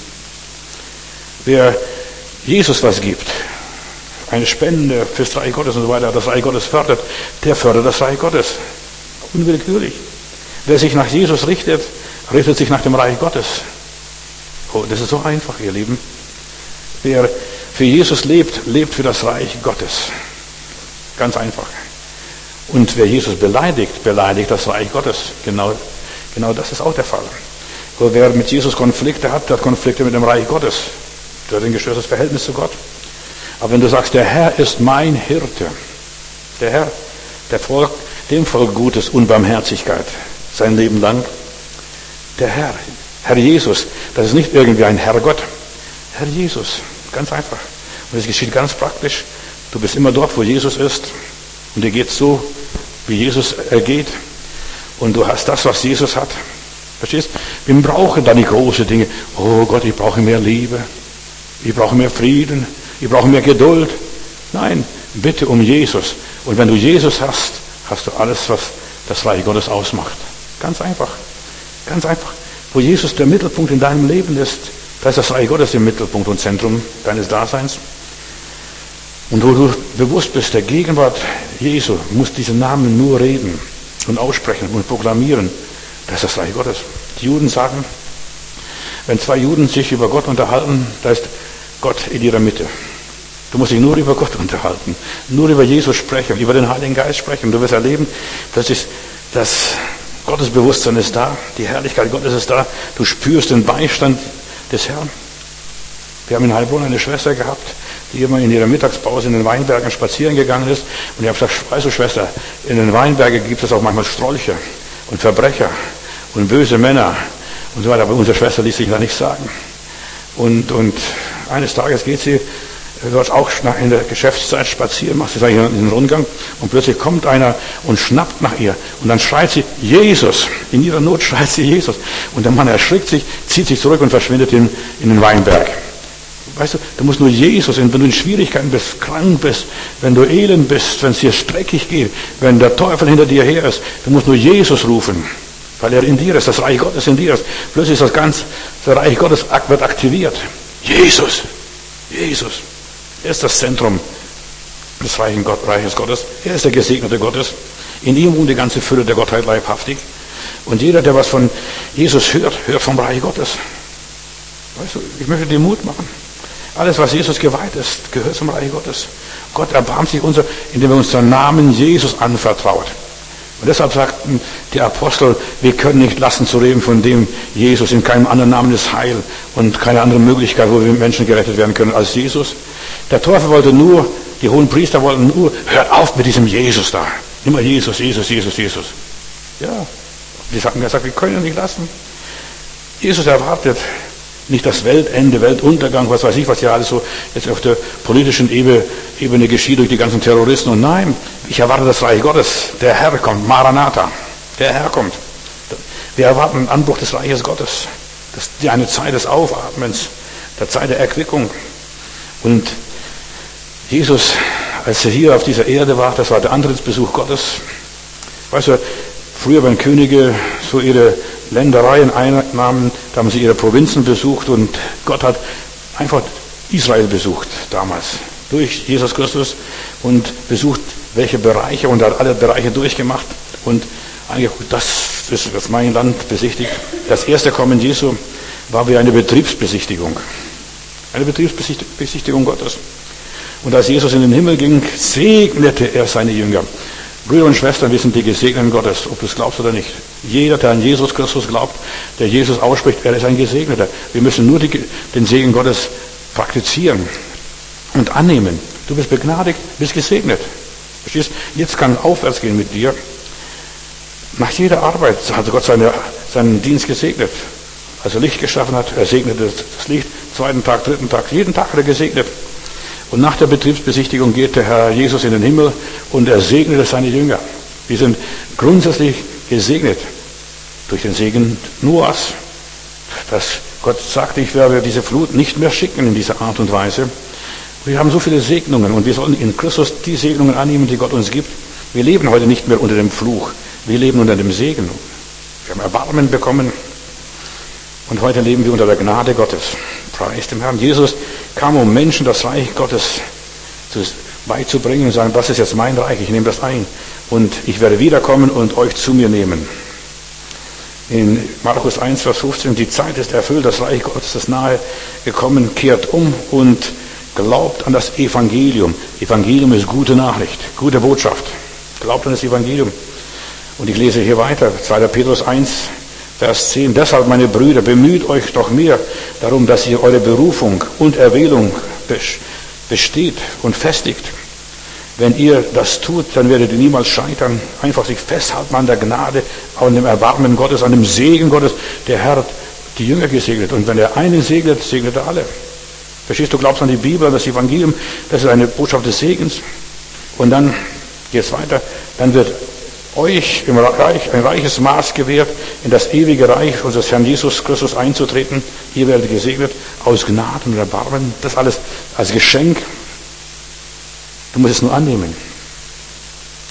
Speaker 1: Wer Jesus was gibt, eine Spende fürs Reich Gottes und so weiter, das Reich Gottes fördert, der fördert das Reich Gottes. Unwillkürlich. Wer sich nach Jesus richtet, richtet sich nach dem Reich Gottes. Oh, das ist so einfach, ihr Lieben. Wer für Jesus lebt, lebt für das Reich Gottes. Ganz einfach. Und wer Jesus beleidigt, beleidigt das Reich Gottes. Genau das ist auch der Fall. Und wer mit Jesus Konflikte hat, der hat Konflikte mit dem Reich Gottes. Der hat ein gestörtes Verhältnis zu Gott. Aber wenn du sagst, der Herr ist mein Hirte, der Herr, dem folgt Gutes und Barmherzigkeit sein Leben lang. Der Herr Jesus, das ist nicht irgendwie ein Herrgott. Herr Jesus, ganz einfach. Und es geschieht ganz praktisch. Du bist immer dort, wo Jesus ist. Und dir geht so, wie Jesus geht. Und du hast das, was Jesus hat. Verstehst? Wir brauchen da nicht große Dinge. Oh Gott, ich brauche mehr Liebe. Ich brauche mehr Frieden. Ich brauche mehr Geduld. Nein, bitte um Jesus. Und wenn du Jesus hast, hast du alles, was das Reich Gottes ausmacht. Ganz einfach. Ganz einfach. Wo Jesus der Mittelpunkt in deinem Leben ist, da ist das Reich Gottes im Mittelpunkt und Zentrum deines Daseins. Und wo du bewusst bist, der Gegenwart Jesu, muss diesen Namen nur reden und aussprechen und proklamieren. Das ist das Reich Gottes. Die Juden sagen, wenn zwei Juden sich über Gott unterhalten, da ist Gott in ihrer Mitte. Du musst dich nur über Gott unterhalten, nur über Jesus sprechen, über den Heiligen Geist sprechen. Du wirst erleben, das Gottesbewusstsein ist da, die Herrlichkeit Gottes ist da. Du spürst den Beistand des Herrn. Wir haben in Heilbronn eine Schwester gehabt, die immer in ihrer Mittagspause in den Weinbergen spazieren gegangen ist. Und ich habe gesagt, weißt du Schwester, in den Weinbergen gibt es auch manchmal Strolche und Verbrecher und böse Männer und so weiter. Aber unsere Schwester ließ sich da nichts sagen. Und eines Tages geht sie dort auch in der Geschäftszeit spazieren, macht sie in den Rundgang und plötzlich kommt einer und schnappt nach ihr und dann schreit sie Jesus. In ihrer Not schreit sie Jesus. Und der Mann erschrickt sich, zieht sich zurück und verschwindet in den Weinberg. Weißt du musst nur Jesus, wenn du in Schwierigkeiten bist, krank bist, wenn du elend bist, wenn es dir streckig geht, wenn der Teufel hinter dir her ist, du musst nur Jesus rufen, weil er in dir ist, das Reich Gottes in dir ist. Plötzlich ist das Reich Gottes wird aktiviert. Jesus. Er ist das Zentrum des Reiches Gottes. Er ist der Gesegnete Gottes. In ihm wohnt die ganze Fülle der Gottheit leibhaftig. Und jeder, der was von Jesus hört vom Reich Gottes. Weißt du, ich möchte dir Mut machen. Alles, was Jesus geweiht ist, gehört zum Reich Gottes. Gott erbarmt sich indem er uns den Namen Jesus anvertraut. Und deshalb sagten die Apostel, wir können nicht lassen zu reden von dem Jesus. In keinem anderen Namen ist Heil und keine andere Möglichkeit, wo wir Menschen gerettet werden können als Jesus. Der Teufel wollte nur, die hohen Priester wollten nur, hört auf mit diesem Jesus da. Immer Jesus. Ja, die hatten gesagt, wir können ihn nicht lassen. Jesus erwartet nicht das Weltende, Weltuntergang, was weiß ich, was ja alles so jetzt auf der politischen Ebene geschieht durch die ganzen Terroristen. Und nein, ich erwarte das Reich Gottes. Der Herr kommt, Maranatha. Der Herr kommt. Wir erwarten einen Anbruch des Reiches Gottes. Das ist eine Zeit des Aufatmens, der Zeit der Erquickung. Und Jesus, als er hier auf dieser Erde war, das war der Antrittsbesuch Gottes. Weißt du, früher, wenn Könige so ihre Ländereien einnahmen, da haben sie ihre Provinzen besucht und Gott hat einfach Israel besucht damals durch Jesus Christus und besucht welche Bereiche und hat alle Bereiche durchgemacht und angeguckt, das ist mein Land besichtigt. Das erste Kommen Jesu war wie eine Betriebsbesichtigung. Eine Betriebsbesichtigung Gottes. Und als Jesus in den Himmel ging, segnete er seine Jünger. Brüder und Schwestern, wir sind die Gesegneten Gottes, ob du es glaubst oder nicht. Jeder, der an Jesus Christus glaubt, der Jesus ausspricht, er ist ein Gesegneter. Wir müssen nur den Segen Gottes praktizieren und annehmen. Du bist begnadigt, bist gesegnet. Verstehst? Jetzt kann aufwärts gehen mit dir. Nach jeder Arbeit hat Gott seinen Dienst gesegnet. Als er Licht geschaffen hat, er segnete das Licht. Zweiten Tag, dritten Tag, jeden Tag hat er gesegnet. Und nach der Betriebsbesichtigung geht der Herr Jesus in den Himmel und er segnete seine Jünger. Wir sind grundsätzlich gesegnet durch den Segen Noahs. Dass Gott sagte, ich werde diese Flut nicht mehr schicken in dieser Art und Weise. Wir haben so viele Segnungen und wir sollen in Christus die Segnungen annehmen, die Gott uns gibt. Wir leben heute nicht mehr unter dem Fluch. Wir leben unter dem Segen. Wir haben Erbarmen bekommen und heute leben wir unter der Gnade Gottes. Preis dem Herrn. Jesus kam, um Menschen das Reich Gottes beizubringen und sagen, das ist jetzt mein Reich, ich nehme das ein. Und ich werde wiederkommen und euch zu mir nehmen. In Markus 1, Vers 15, die Zeit ist erfüllt, das Reich Gottes ist nahe gekommen, kehrt um und glaubt an das Evangelium. Evangelium ist gute Nachricht, gute Botschaft. Glaubt an das Evangelium. Und ich lese hier weiter, 2. Petrus 1, Vers 10. Deshalb, meine Brüder, bemüht euch doch mehr darum, dass ihr eure Berufung und Erwählung besteht und festigt. Wenn ihr das tut, dann werdet ihr niemals scheitern. Einfach sich festhalten an der Gnade, an dem Erbarmen Gottes, an dem Segen Gottes. Der Herr hat die Jünger gesegnet. Und wenn er einen segnet, segnet er alle. Verstehst du, glaubst an die Bibel, an das Evangelium, das ist eine Botschaft des Segens. Und dann geht es weiter. Dann wird euch im Reich ein reiches Maß gewährt, in das ewige Reich unseres Herrn Jesus Christus einzutreten. Ihr werdet gesegnet aus Gnaden und Erbarmen. Das alles als Geschenk. Du musst es nur annehmen.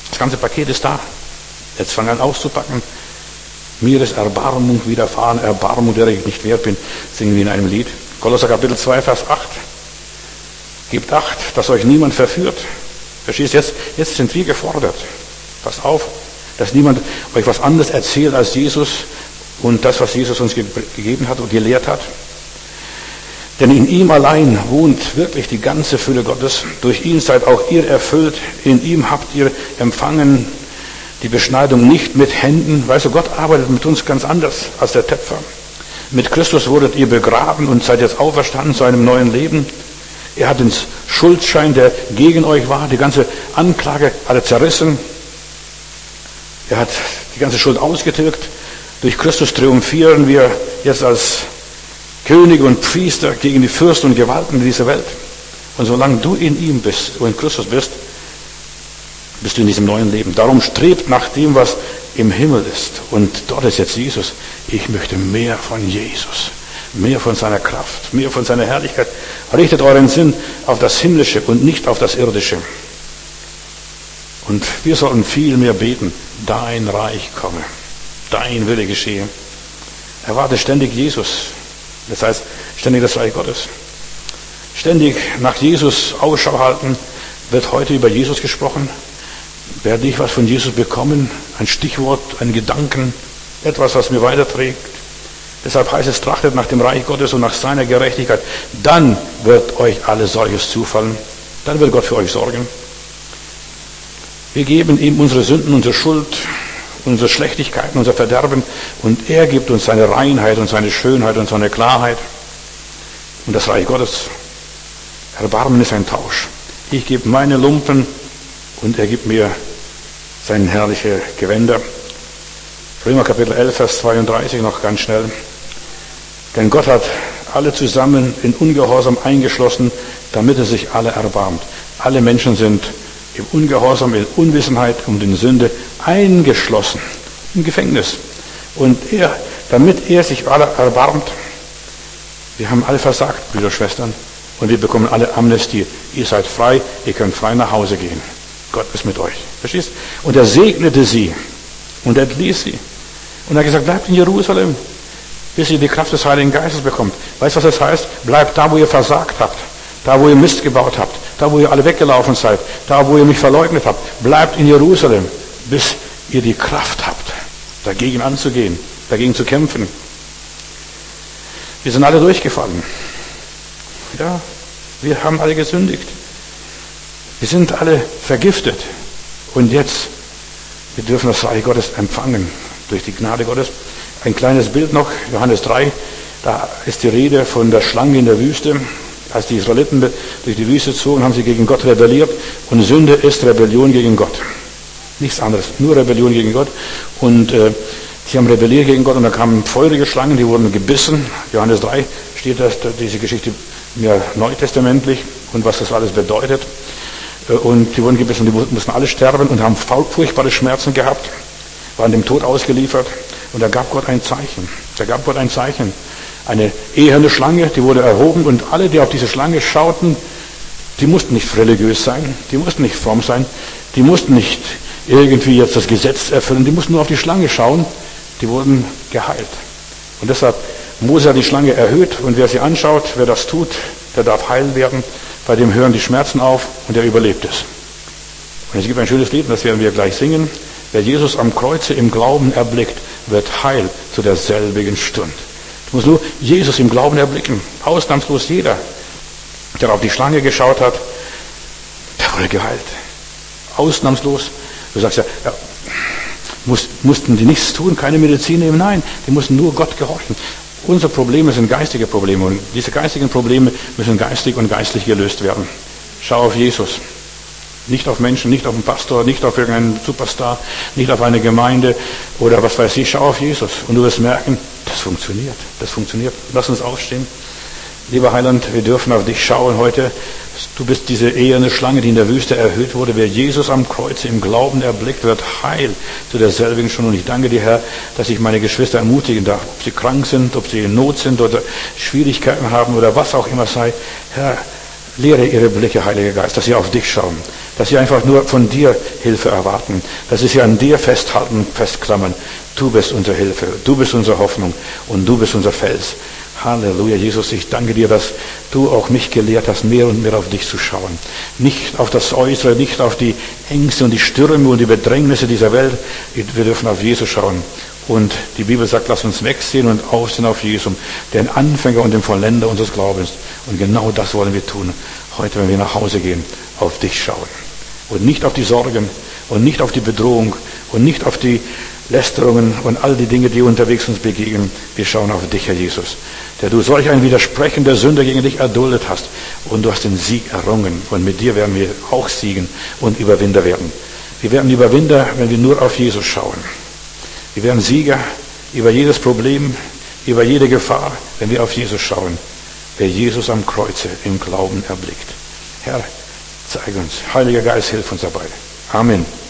Speaker 1: Das ganze Paket ist da. Jetzt fangen wir an auszupacken. Mir ist Erbarmung widerfahren, Erbarmung, der ich nicht wert bin, singen wir in einem Lied. Kolosser Kapitel 2, Vers 8. Gebt Acht, dass euch niemand verführt. Verstehst du? Jetzt sind wir gefordert. Passt auf, dass niemand euch was anderes erzählt als Jesus und das, was Jesus uns gegeben hat und gelehrt hat. Denn in ihm allein wohnt wirklich die ganze Fülle Gottes. Durch ihn seid auch ihr erfüllt. In ihm habt ihr empfangen die Beschneidung nicht mit Händen. Weißt du, Gott arbeitet mit uns ganz anders als der Töpfer. Mit Christus wurdet ihr begraben und seid jetzt auferstanden zu einem neuen Leben. Er hat den Schuldschein, der gegen euch war, die ganze Anklage hat er zerrissen. Er hat die ganze Schuld ausgetilgt. Durch Christus triumphieren wir jetzt als Könige und Priester gegen die Fürsten und Gewalten dieser Welt. Und solange du in ihm bist, du in Christus bist, bist du in diesem neuen Leben. Darum strebt nach dem, was im Himmel ist. Und dort ist jetzt Jesus. Ich möchte mehr von Jesus, mehr von seiner Kraft, mehr von seiner Herrlichkeit. Richtet euren Sinn auf das Himmlische und nicht auf das Irdische. Und wir sollten viel mehr beten, dein Reich komme, dein Wille geschehe. Erwarte ständig Jesus. Das heißt, ständig das Reich Gottes. Ständig nach Jesus Ausschau halten. Wird heute über Jesus gesprochen? Werde ich was von Jesus bekommen? Ein Stichwort, einen Gedanken, etwas, was mir weiterträgt? Deshalb heißt es, trachtet nach dem Reich Gottes und nach seiner Gerechtigkeit. Dann wird euch alles solches zufallen. Dann wird Gott für euch sorgen. Wir geben ihm unsere Sünden, unsere Schuld, unsere Schlechtigkeiten, unser Verderben und er gibt uns seine Reinheit und seine Schönheit und seine Klarheit und das Reich Gottes. Erbarmen ist ein Tausch. Ich gebe meine Lumpen und er gibt mir seine herrliche Gewänder. Römer Kapitel 11, Vers 32 noch ganz schnell. Denn Gott hat alle zusammen in Ungehorsam eingeschlossen, damit er sich alle erbarmt. Alle Menschen sind im Ungehorsam, in Unwissenheit und in Sünde eingeschlossen im Gefängnis. Und damit er sich alle erbarmt, wir haben alle versagt, Brüder und Schwestern, und wir bekommen alle Amnestie. Ihr seid frei, ihr könnt frei nach Hause gehen. Gott ist mit euch. Verstehst? Und er segnete sie und entließ sie. Und er hat gesagt, bleibt in Jerusalem, bis ihr die Kraft des Heiligen Geistes bekommt. Weißt du, was das heißt? Bleibt da, wo ihr versagt habt. Da, wo ihr Mist gebaut habt, da, wo ihr alle weggelaufen seid, da, wo ihr mich verleugnet habt, bleibt in Jerusalem, bis ihr die Kraft habt, dagegen anzugehen, dagegen zu kämpfen. Wir sind alle durchgefallen. Ja, wir haben alle gesündigt. Wir sind alle vergiftet. Und jetzt, wir dürfen das Reich Gottes empfangen, durch die Gnade Gottes. Ein kleines Bild noch, Johannes 3, da ist die Rede von der Schlange in der Wüste. Als die Israeliten durch die Wüste zogen, haben sie gegen Gott rebelliert. Und Sünde ist Rebellion gegen Gott. Nichts anderes, nur Rebellion gegen Gott. Und sie haben rebelliert gegen Gott und da kamen feurige Schlangen, die wurden gebissen. Johannes 3 steht diese Geschichte mehr neutestamentlich und was das alles bedeutet. Und die wurden gebissen, die mussten alle sterben und haben furchtbare Schmerzen gehabt, waren dem Tod ausgeliefert. Und da gab Gott ein Zeichen. Eine eherne Schlange, die wurde erhoben und alle, die auf diese Schlange schauten, die mussten nicht religiös sein, die mussten nicht fromm sein, die mussten nicht irgendwie jetzt das Gesetz erfüllen, die mussten nur auf die Schlange schauen, die wurden geheilt. Und deshalb, Mose hat die Schlange erhöht und wer sie anschaut, wer das tut, der darf heil werden, bei dem hören die Schmerzen auf und der überlebt es. Und es gibt ein schönes Lied, das werden wir gleich singen. Wer Jesus am Kreuze im Glauben erblickt, wird heil zu derselbigen Stund. Du musst nur Jesus im Glauben erblicken. Ausnahmslos jeder, der auf die Schlange geschaut hat, der wurde geheilt. Ausnahmslos. Du sagst ja, mussten die nichts tun, keine Medizin nehmen? Nein, die mussten nur Gott gehorchen. Unsere Probleme sind geistige Probleme und diese geistigen Probleme müssen geistig und geistlich gelöst werden. Schau auf Jesus. Nicht auf Menschen, nicht auf einen Pastor, nicht auf irgendeinen Superstar, nicht auf eine Gemeinde oder was weiß ich. Schau auf Jesus und du wirst merken, das funktioniert. Das funktioniert. Lass uns aufstehen. Lieber Heiland, wir dürfen auf dich schauen heute. Du bist diese eherne Schlange, die in der Wüste erhöht wurde. Wer Jesus am Kreuz im Glauben erblickt, wird heil zu derselbigen schon. Und ich danke dir, Herr, dass ich meine Geschwister ermutigen darf, ob sie krank sind, ob sie in Not sind oder Schwierigkeiten haben oder was auch immer sei. Herr, lehre ihre Blicke, Heiliger Geist, dass sie auf dich schauen. dass sie einfach nur von dir Hilfe erwarten, dass sie sich an dir festhalten, festklammern. Du bist unsere Hilfe, du bist unsere Hoffnung und du bist unser Fels. Halleluja, Jesus, ich danke dir, dass du auch mich gelehrt hast, mehr und mehr auf dich zu schauen. Nicht auf das Äußere, nicht auf die Ängste und die Stürme und die Bedrängnisse dieser Welt. Wir dürfen auf Jesus schauen. Und die Bibel sagt, lass uns wegsehen und aufsehen auf Jesus, den Anfänger und den Vollender unseres Glaubens. Und genau das wollen wir tun, heute, wenn wir nach Hause gehen, auf dich schauen. Und nicht auf die Sorgen und nicht auf die Bedrohung und nicht auf die Lästerungen und all die Dinge, die unterwegs uns begegnen. Wir schauen auf dich, Herr Jesus, der du solch ein Widersprechen der Sünde gegen dich erduldet hast. Und du hast den Sieg errungen. Und mit dir werden wir auch siegen und Überwinder werden. Wir werden Überwinder, wenn wir nur auf Jesus schauen. Wir werden Sieger über jedes Problem, über jede Gefahr, wenn wir auf Jesus schauen. Wer Jesus am Kreuze im Glauben erblickt. Herr, zeig uns. Heiliger Geist, hilf uns dabei. Amen.